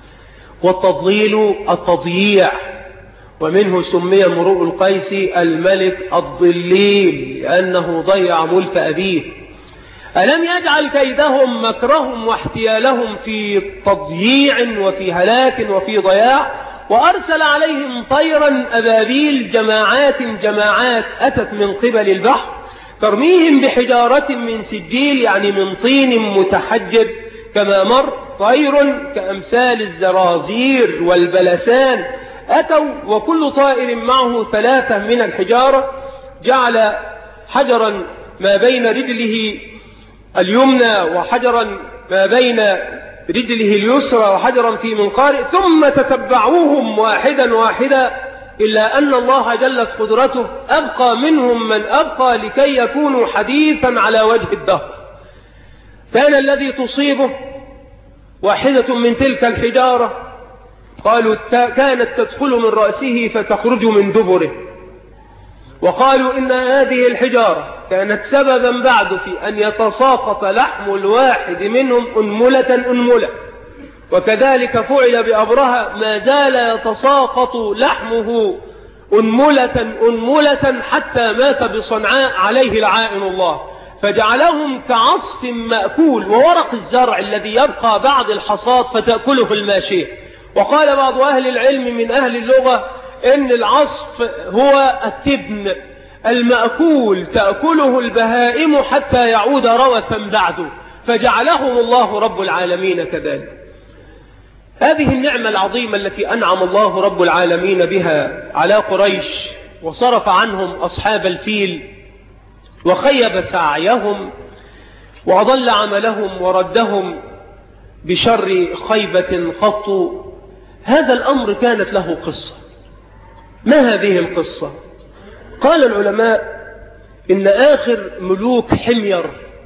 والتضليل التضييع، ومنه سمي امرؤ القيس الملك الضليل لأنه ضيع ملك أبيه. ألم يجعل كيدهم مكرهم واحتيالهم في تضييع وفي هلاك وفي ضياع؟ وأرسل عليهم طيرا أبابيل جماعات جماعات أتت من قبل البحر ترميهم بحجارة من سجيل، يعني من طين متحجر كما مر. طير كأمثال الزرازير والبلسان أتوا، وكل طائر معه ثلاثة من الحجارة. جعل حجرا ما بين رجله اليمنى وحجرا ما بين رجله اليسرى وحجرا في منقاره، ثم تتبعوهم واحدا واحدا، إلا أن الله جلت قدرته أبقى منهم من أبقى لكي يكونوا حديثا على وجه الدهر. كان الذي تصيبه واحدة من تلك الحجارة قالوا كانت تدخل من رأسه فتخرج من دبره، وقالوا إن هذه الحجارة كانت سببا بعد في أن يتساقط لحم الواحد منهم أنملة أنملة. وكذلك فعل بأبرهة، ما زال يتساقط لحمه أنملة أنملة حتى مات بصنعاء عليه لعائن الله، فجعلهم كعصف مأكول وورق الزرع الذي يبقى بعد الحصاد فتأكله الماشية. وقال بعض أهل العلم من أهل اللغة إن العصف هو التبن المأكول تأكله البهائم حتى يعود روثا بعده، فجعلهم الله رب العالمين كذلك. هذه النعمة العظيمة التي أنعم الله رب العالمين بها على قريش، وصرف عنهم أصحاب الفيل وخيب سعيهم وأضل عملهم وردهم بشر خيبة قط. هذا الأمر كانت له قصة. ما هذه القصة؟ قال العلماء إن آخر ملوك حمير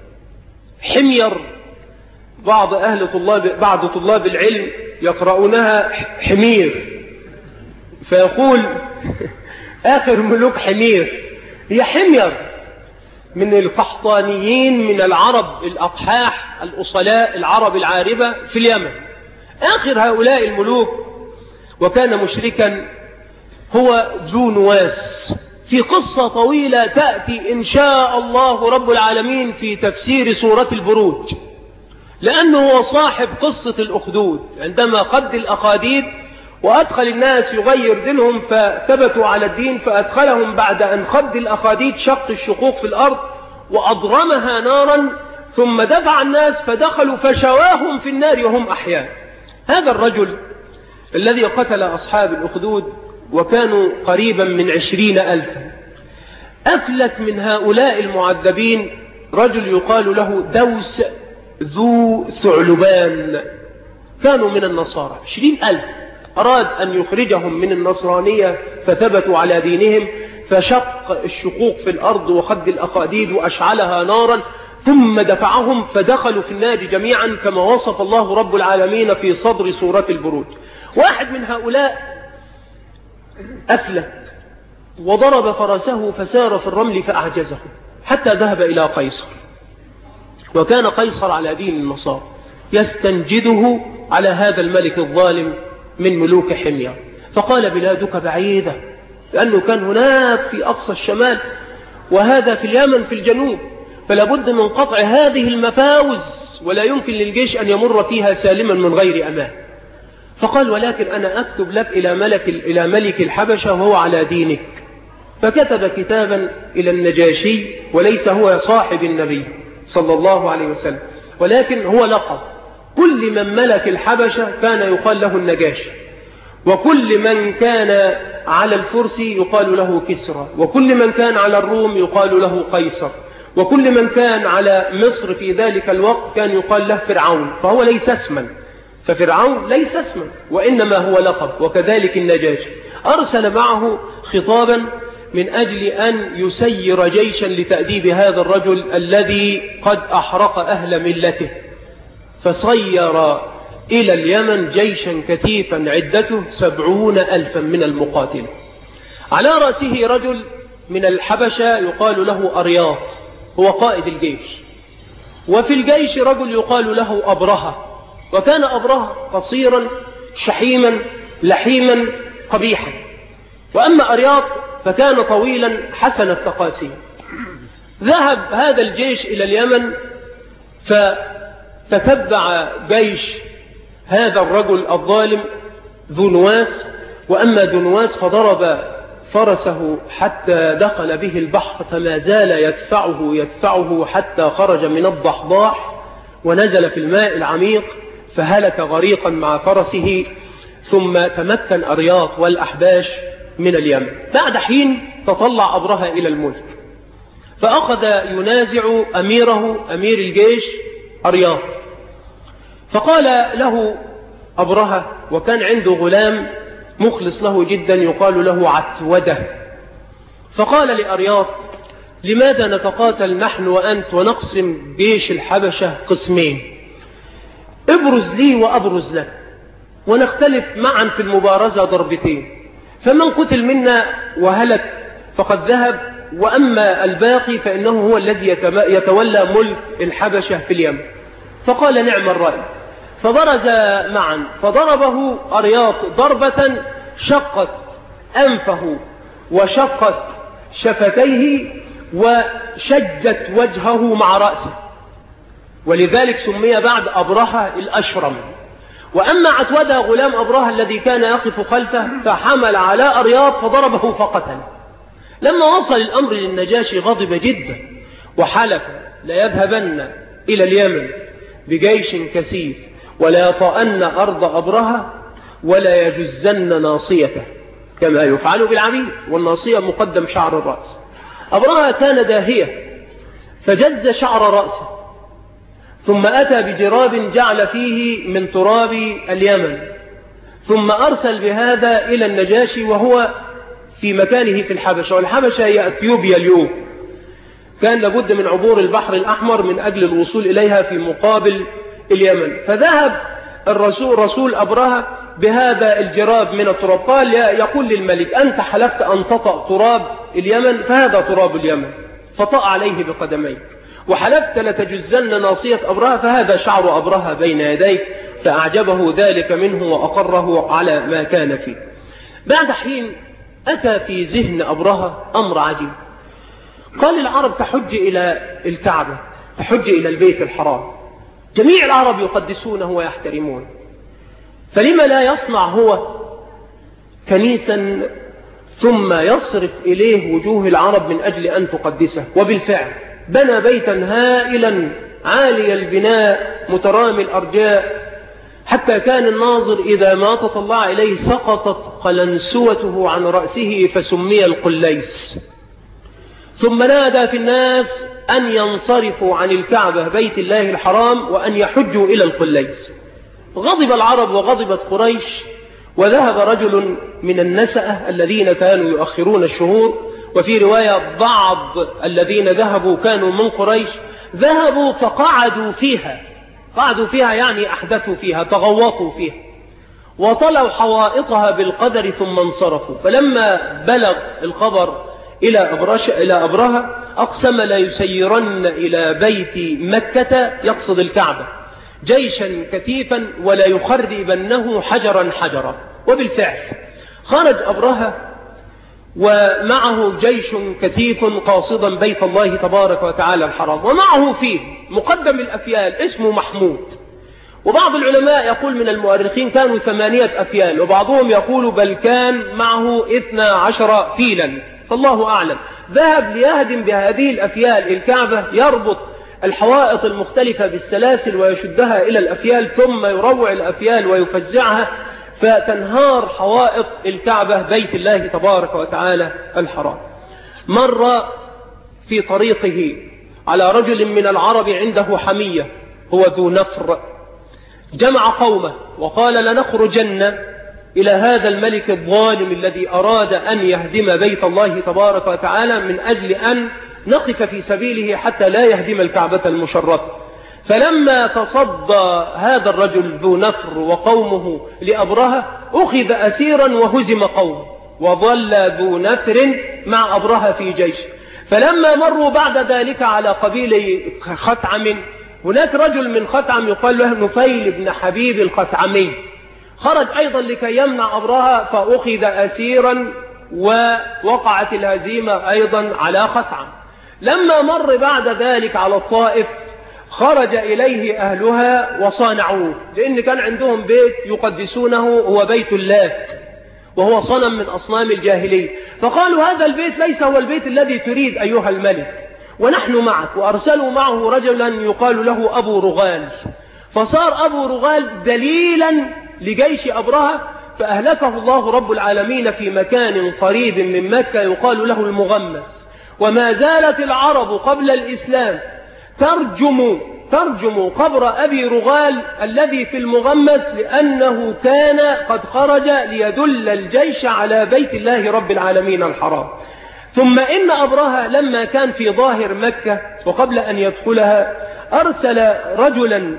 حمير بعض أهل طلاب بعض طلاب العلم يقرؤونها حمير، فيقول آخر ملوك حمير هي حمير من القحطانيين من العرب الأقحاح الأصلاء العرب العاربة في اليمن. آخر هؤلاء الملوك وكان مشركا هو ذو نواس. في قصة طويلة تأتي إن شاء الله رب العالمين في تفسير سورة البروج، لأنه هو صاحب قصة الأخدود. عندما قد الأخاديد وأدخل الناس يغير دينهم فثبتوا على الدين، فأدخلهم بعد أن خد الأخاديد شق الشقوق في الأرض وأضرمها نارا، ثم دفع الناس فدخلوا فشواهم في النار وهم أحياء. هذا الرجل الذي قتل أصحاب الأخدود وكانوا قريبا من عشرين ألفا. أفلت من هؤلاء المعذبين رجل يقال له دوس ذو ثعلبان، كانوا من النصارى عشرين ألف، أراد أن يخرجهم من النصرانية فثبتوا على دينهم، فشق الشقوق في الأرض وخد الأقاديد وأشعلها نارا ثم دفعهم فدخلوا في النار جميعا كما وصف الله رب العالمين في صدر سورة البروج. واحد من هؤلاء أفلت وضرب فرسه فسار في الرمل فأعجزه حتى ذهب إلى قيصر، وكان قيصر على دين النصارى يستنجده على هذا الملك الظالم من ملوك حمير، فقال بلادك بعيدة، لأنه كان هناك في أقصى الشمال وهذا في اليمن في الجنوب، فلا بد من قطع هذه المفاوز ولا يمكن للجيش أن يمر فيها سالما من غير أمان. فقال ولكن أنا أكتب لك إلى ملك, إلى ملك الحبشة وهو على دينك. فكتب كتابا إلى النجاشي، وليس هو صاحب النبي صلى الله عليه وسلم، ولكن هو لقب. كل من ملك الحبشة كان يقال له النجاشي، وكل من كان على الفرس يقال له كسرى، وكل من كان على الروم يقال له قيصر، وكل من كان على مصر في ذلك الوقت كان يقال له فرعون. فهو ليس اسما، ففرعون ليس اسما وإنما هو لقب. وكذلك النجاشي أرسل معه خطابا من أجل أن يسير جيشا لتأديب هذا الرجل الذي قد أحرق أهل ملته، فصير إلى اليمن جيشا كثيفا عدته سبعون ألفا من المقاتل، على رأسه رجل من الحبشة يقال له أرياط، هو قائد الجيش. وفي الجيش رجل يقال له أبرهة، وكان أبرهة قصيرا شحيما لحيما قبيحا، وأما أرياط فكان طويلا حسن التقاسيم. ذهب هذا الجيش إلى اليمن فتتبع جيش هذا الرجل الظالم ذو نواس، وأما ذو نواس فضرب فرسه حتى دخل به البحر، فما زال يدفعه يدفعه حتى خرج من الضحضاح ونزل في الماء العميق فهلك غريقا مع فرسه. ثم تمكن أرياط والأحباش من اليمن. بعد حين تطلع أبرهة إلى الملك، فأخذ ينازع أميره أمير الجيش أرياط، فقال له أبرهة، وكان عنده غلام مخلص له جدا يقال له عتودة، فقال لأرياط لماذا نتقاتل نحن وأنت ونقسم جيش الحبشة قسمين؟ ابرز لي وأبرز لك ونختلف معا في المبارزة ضربتين، فمن قتل منا وهلك فقد ذهب، وأما الباقي فإنه هو الذي يتولى ملك الحبشة في اليمن. فقال نعم الرأي، فبرز معا فضربه أرياط ضربة شقت أنفه وشقت شفتيه وشجت وجهه مع رأسه، ولذلك سمي بعد أبرهة الأشرم. وأما عتودة غلام أبرهة الذي كان يقف خلفه فحمل على أرياط فضربه فقتله. لما وصل الأمر للنجاشي غضب جدا وحلف لا يذهبن إلى اليمن بجيش كثيف ولا يطأن أرض أبرهة ولا يجزن ناصيته كما يفعل بالعبيد، والناصية مقدم شعر الرأس. أبرهة كان داهية فجز شعر رأسه، ثم أتى بجراب جعل فيه من تراب اليمن، ثم أرسل بهذا إلى النجاشي وهو في مكانه في الحبشة، والحبشة هي أثيوبيا اليوم. كان لابد من عبور البحر الأحمر من أجل الوصول إليها في مقابل اليمن. فذهب الرسول رسول أبرهة بهذا الجراب من التراب، قال يقول للملك أنت حلفت أن تطأ تراب اليمن فهذا تراب اليمن، فطأ عليه بقدميك، وحلفت لتجزن ناصية أبرهة فهذا شعر أبرهة بين يديك. فأعجبه ذلك منه وأقره على ما كان فيه. بعد حين أتى في ذهن أبرهة أمر عجيب، قال العرب تحج إلى الكعبة، تحج إلى البيت الحرام، جميع العرب يقدسونه ويحترمونه، فلما لا يصنع هو كنيسا ثم يصرف إليه وجوه العرب من أجل أن تقدسه؟ وبالفعل بنى بيتا هائلا عالي البناء مترامي الأرجاء حتى كان الناظر إذا ما تطلع إليه سقطت قلنسوته عن رأسه فسمي القليس. ثم نادى في الناس أن ينصرفوا عن الكعبة بيت الله الحرام وأن يحجوا إلى القليس. غضب العرب وغضبت قريش، وذهب رجل من النسأة الذين كانوا يؤخرون الشهور، وفي رواية بعض الذين ذهبوا كانوا من قريش، ذهبوا فقعدوا فيها، قعدوا فيها يعني أحدثوا فيها، تغوطوا فيها، وطلوا حوائطها بالقدر ثم انصرفوا. فلما بلغ الخبر إلى أبرش إلى أبرهة أقسم لا يسيرن إلى بيت مكة، يقصد الكعبة، جيشا كثيفا ولا يخربنه حجرا حجرا. وبالفعل خرج أبرهة ومعه جيش كثيف قاصدا بيت الله تبارك وتعالى الحرام، ومعه فيه مقدم الأفيال اسمه محمود. وبعض العلماء يقول من المؤرخين كانوا ثمانية أفيال، وبعضهم يقول بل كان معه اثنا عشر فيلا، فالله أعلم. ذهب ليهدم بهذه الأفيال الكعبة، يربط الحوائط المختلفة بالسلاسل ويشدها إلى الأفيال، ثم يروع الأفيال ويفزعها، فتنهار حوائط الكعبة بيت الله تبارك وتعالى الحرام. مر في طريقه على رجل من العرب عنده حمية، هو ذو نفر، جمع قومه وقال لنخرجن إلى هذا الملك الظالم الذي أراد أن يهدم بيت الله تبارك وتعالى من أجل أن نقف في سبيله حتى لا يهدم الكعبة المشرفة. فلما تصدى هذا الرجل ذو نفر وقومه لأبرهة أخذ أسيرا وهزم قومه، وظل ذو نفر مع أبرهة في جيش. فلما مروا بعد ذلك على قبيلة خثعم، هناك رجل من خثعم يقال له نفيل بن حبيب الخثعمي، خرج أيضا لكي يمنع أبرهة فأخذ أسيرا، ووقعت الهزيمة أيضا على خثعم. لما مر بعد ذلك على الطائف خرج إليه أهلها وصانعوه، لأن كان عندهم بيت يقدسونه هو بيت اللات، وهو صنم من أصنام الجاهلية. فقالوا هذا البيت ليس هو البيت الذي تريد أيها الملك، ونحن معك. وأرسلوا معه رجلا يقال له أبو رغال، فصار أبو رغال دليلا لجيش أبرهة، فأهلكه الله رب العالمين في مكان قريب من مكة يقال له المغمس. وما زالت العرب قبل الإسلام ترجم ترجم قبر أبي رغال الذي في المغمس، لأنه كان قد خرج ليدل الجيش على بيت الله رب العالمين الحرام. ثم إن أبرهة لما كان في ظاهر مكة وقبل أن يدخلها أرسل رجلا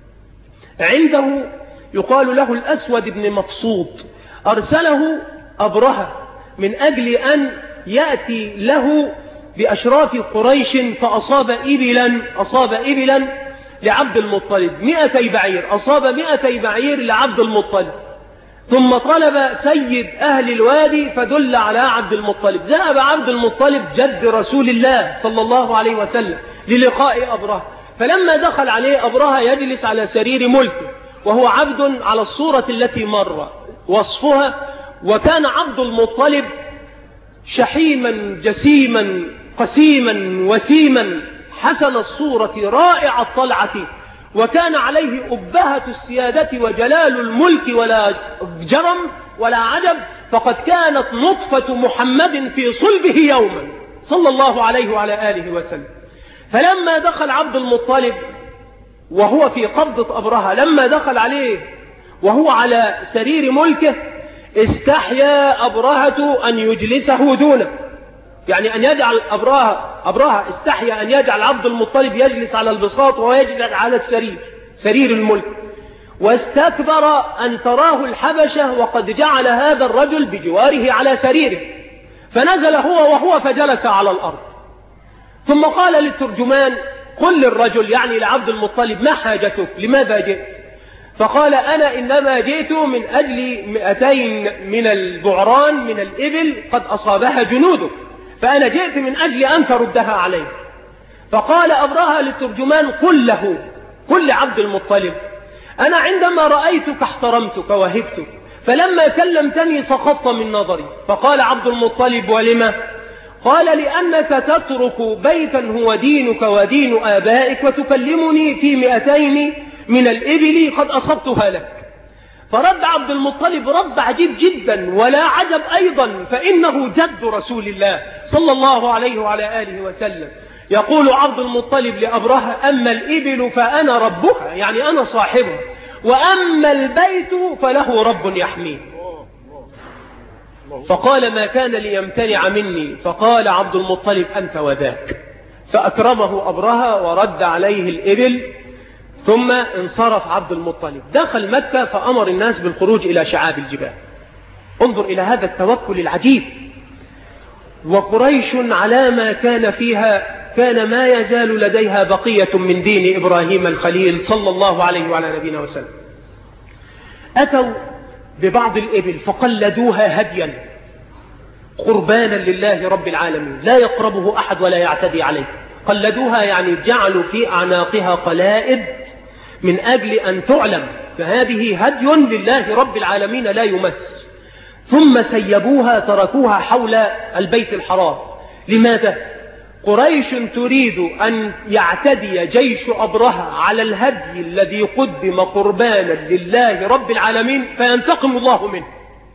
عنده يقال له الأسود بن مفصود، أرسله أبرهة من أجل أن يأتي له بأشراف قريش، فأصاب إبلا أصاب إبلا لعبد المطلب مئتي بعير، أصاب مئتي بعير لعبد المطلب. ثم طلب سيد أهل الوادي فدل على عبد المطلب. ذهب عبد المطلب جد رسول الله صلى الله عليه وسلم للقاء أبرهة. فلما دخل عليه أبرهة يجلس على سرير ملكه وهو عبد على الصورة التي مر وصفها، وكان عبد المطلب شحيما جسيما قسيما وسيما حسن الصورة رائع الطلعة، وكان عليه أبهة السيادة وجلال الملك، ولا جرم ولا عجب، فقد كانت نطفة محمد في صلبه يوما صلى الله عليه وعلى آله وسلم. فلما دخل عبد المطلب وهو في قبضة أبرهة، لما دخل عليه وهو على سرير ملكه استحيا أبرهة أن يجلسه دونه، يعني أن يجعل أبرهة أبرهة استحيا أن يجعل عبد المطلب يجلس على البساط وهو يجلس على السرير سرير الملك، واستكبر أن تراه الحبشة وقد جعل هذا الرجل بجواره على سريره، فنزل هو وهو فجلس على الأرض. ثم قال للترجمان قل للرجل يعني لعبد المطلب ما حاجتك، لماذا جئت؟ فقال أنا إنما جئت من أجل مئتين من البعران من الإبل قد أصابها جنودك، فأنا جئت من أجل أن تردها عليه. فقال أبرهة للترجمان قل له قل لعبد المطلب أنا عندما رأيتك احترمتك وهبتك، فلما كلمتني سقطت من نظري. فقال عبد المطلب ولما؟ قال لأنك تترك بيتا هو دينك ودين آبائك وتكلمني في مئتين من الإبل قد أصبتها لك. فرد عبد المطلب رد عجيب جدا، ولا عجب أيضا فإنه جد رسول الله صلى الله عليه وعلى آله وسلم. يقول عبد المطلب لأبرهة: أما الإبل فأنا ربها، يعني أنا صاحبها، وأما البيت فله رب يحميه. فقال: ما كان ليمتنع مني. فقال عبد المطلب: أنت وذاك. فأكرمه أبرهة ورد عليه الإبل، ثم انصرف عبد المطلب. دخل مكة فأمر الناس بالخروج إلى شعاب الجبال. انظر إلى هذا التوكل العجيب. وقريش على ما كان فيها كان ما يزال لديها بقية من دين إبراهيم الخليل صلى الله عليه وعلى نبينا وسلم. أتوا ببعض الإبل فقلدوها هديا قربانا لله رب العالمين، لا يقربه أحد ولا يعتدي عليه. قلدوها يعني جعلوا في أعناقها قلائد من أجل أن تعلم، فهذه هدي لله رب العالمين لا يمس. ثم سيبوها، تركوها حول البيت الحرام. لماذا؟ قريش تريد أن يعتدي جيش أبرهة على الهدي الذي قدم قربانا لله رب العالمين، فينتقم الله منه،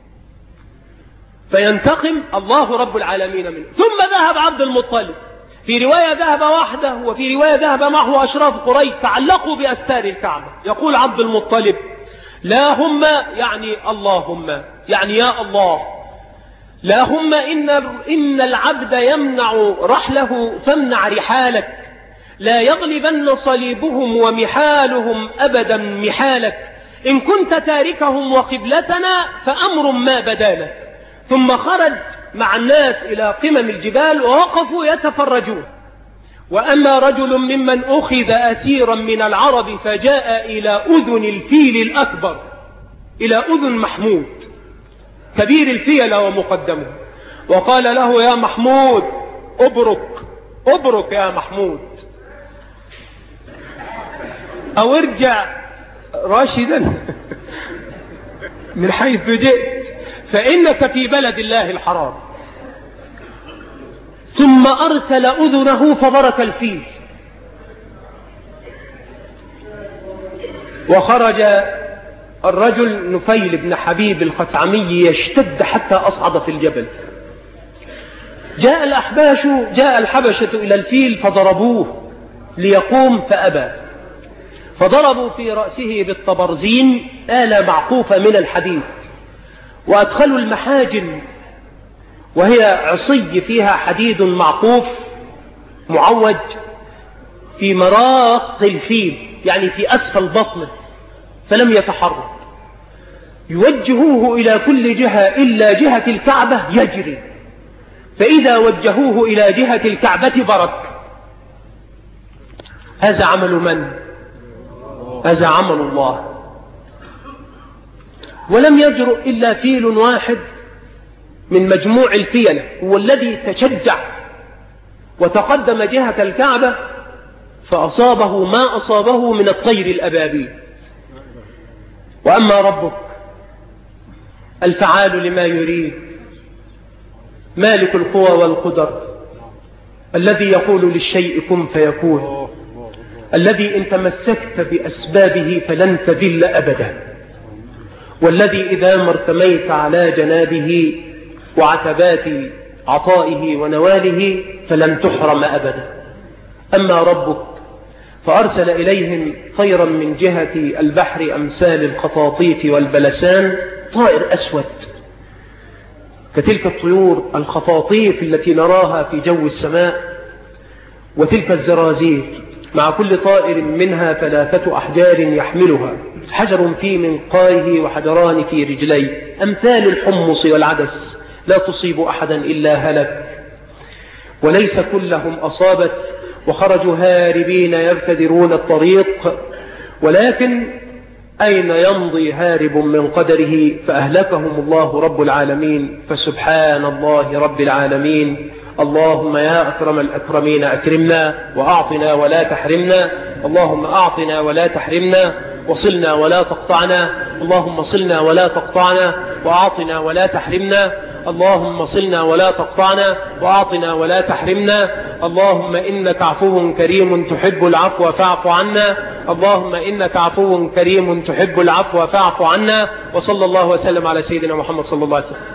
فينتقم الله رب العالمين منه. ثم ذهب عبد المطلب، في رواية ذهب وحده، وفي رواية ذهب معه أشراف قريش، تعلقوا بأستار الكعبة. يقول عبد المطلب: لا هم، يعني اللهم، يعني يا الله، لا هم إن, إن العبد يمنع رحله فامنع رحالك، لا يغلبن صليبهم ومحالهم أبدا محالك، إن كنت تاركهم وقبلتنا فأمر ما بدالك. ثم خرج مع الناس إلى قمم الجبال ووقفوا يتفرجون. وأما رجل ممن أخذ أسيرا من العرب فجاء إلى أذن الفيل الأكبر، إلى أذن محمود كبير الفيل ومقدمه، وقال له: يا محمود أبرك أبرك يا محمود، أو ارجع راشدا من حيث جئت، فإنك في بلد الله الحرام. ثم أرسل أذنه فبرك الفيل، وخرج الرجل نفيل بن حبيب الخثعمي يشتد حتى أصعد في الجبل. جاء الأحباش جاء الحبشة إلى الفيل فضربوه ليقوم فأبى، فضربوا في رأسه بالطبرزين آلة معقوفة من الحديد، وأدخلوا المحاجن وهي عصي فيها حديد معقوف معوج في مراق الفيل، يعني في أسفل بطنه، فلم يتحرك. يوجهوه إلى كل جهة إلا جهة الكعبة يجري، فإذا وجهوه إلى جهة الكعبة برك. هذا عمل من؟ هذا عمل الله. ولم يجرؤ إلا فيل واحد من مجموع الفيل، هو الذي تشجع وتقدم جهة الكعبة فأصابه ما أصابه من الطير الأبابيل. وأما ربك الفعال لما يريد، مالك القوى والقدر، الذي يقول للشيء كن فيكون، الذي إن تمسكت بأسبابه فلن تذل أبدا، والذي إذا ما ارتميت على جنابه وعتبات عطائه ونواله فلن تحرم أبدا. أما ربك فأرسل إليهم طيرا من جهة البحر أمثال الخطاطيف والبلسان، طائر أسود كتلك الطيور الخطاطيف التي نراها في جو السماء، وتلك الزرازير مع كل طائر منها ثلاثة أحجار يحملها، حجر في منقاره وحجران في رجليه، أمثال الحمص والعدس، لا تصيب أحدا إلا هلك، وليس كلهم أصابت، وخرجوا هاربين يبتدرون الطريق، ولكن أين يمضي هارب من قدره فأهلكهم الله رب العالمين. فسبحان الله رب العالمين. اللهم يا أكرم الأكرمين أكرمنا، وأعطنا ولا تحرمنا. اللهم أعطنا ولا تحرمنا، وصلنا ولا تقطعنا. اللهم صلنا ولا تقطعنا، وأعطنا ولا تحرمنا. اللهم صلنا ولا تقطعنا، وأعطنا ولا تحرمنا. اللهم إنك عفو كريم تحب العفو فاعف عنا. اللهم إنك عفو كريم تحب العفو فاعف عنا. وصلى الله وسلم على سيدنا محمد صلى الله عليه وسلم.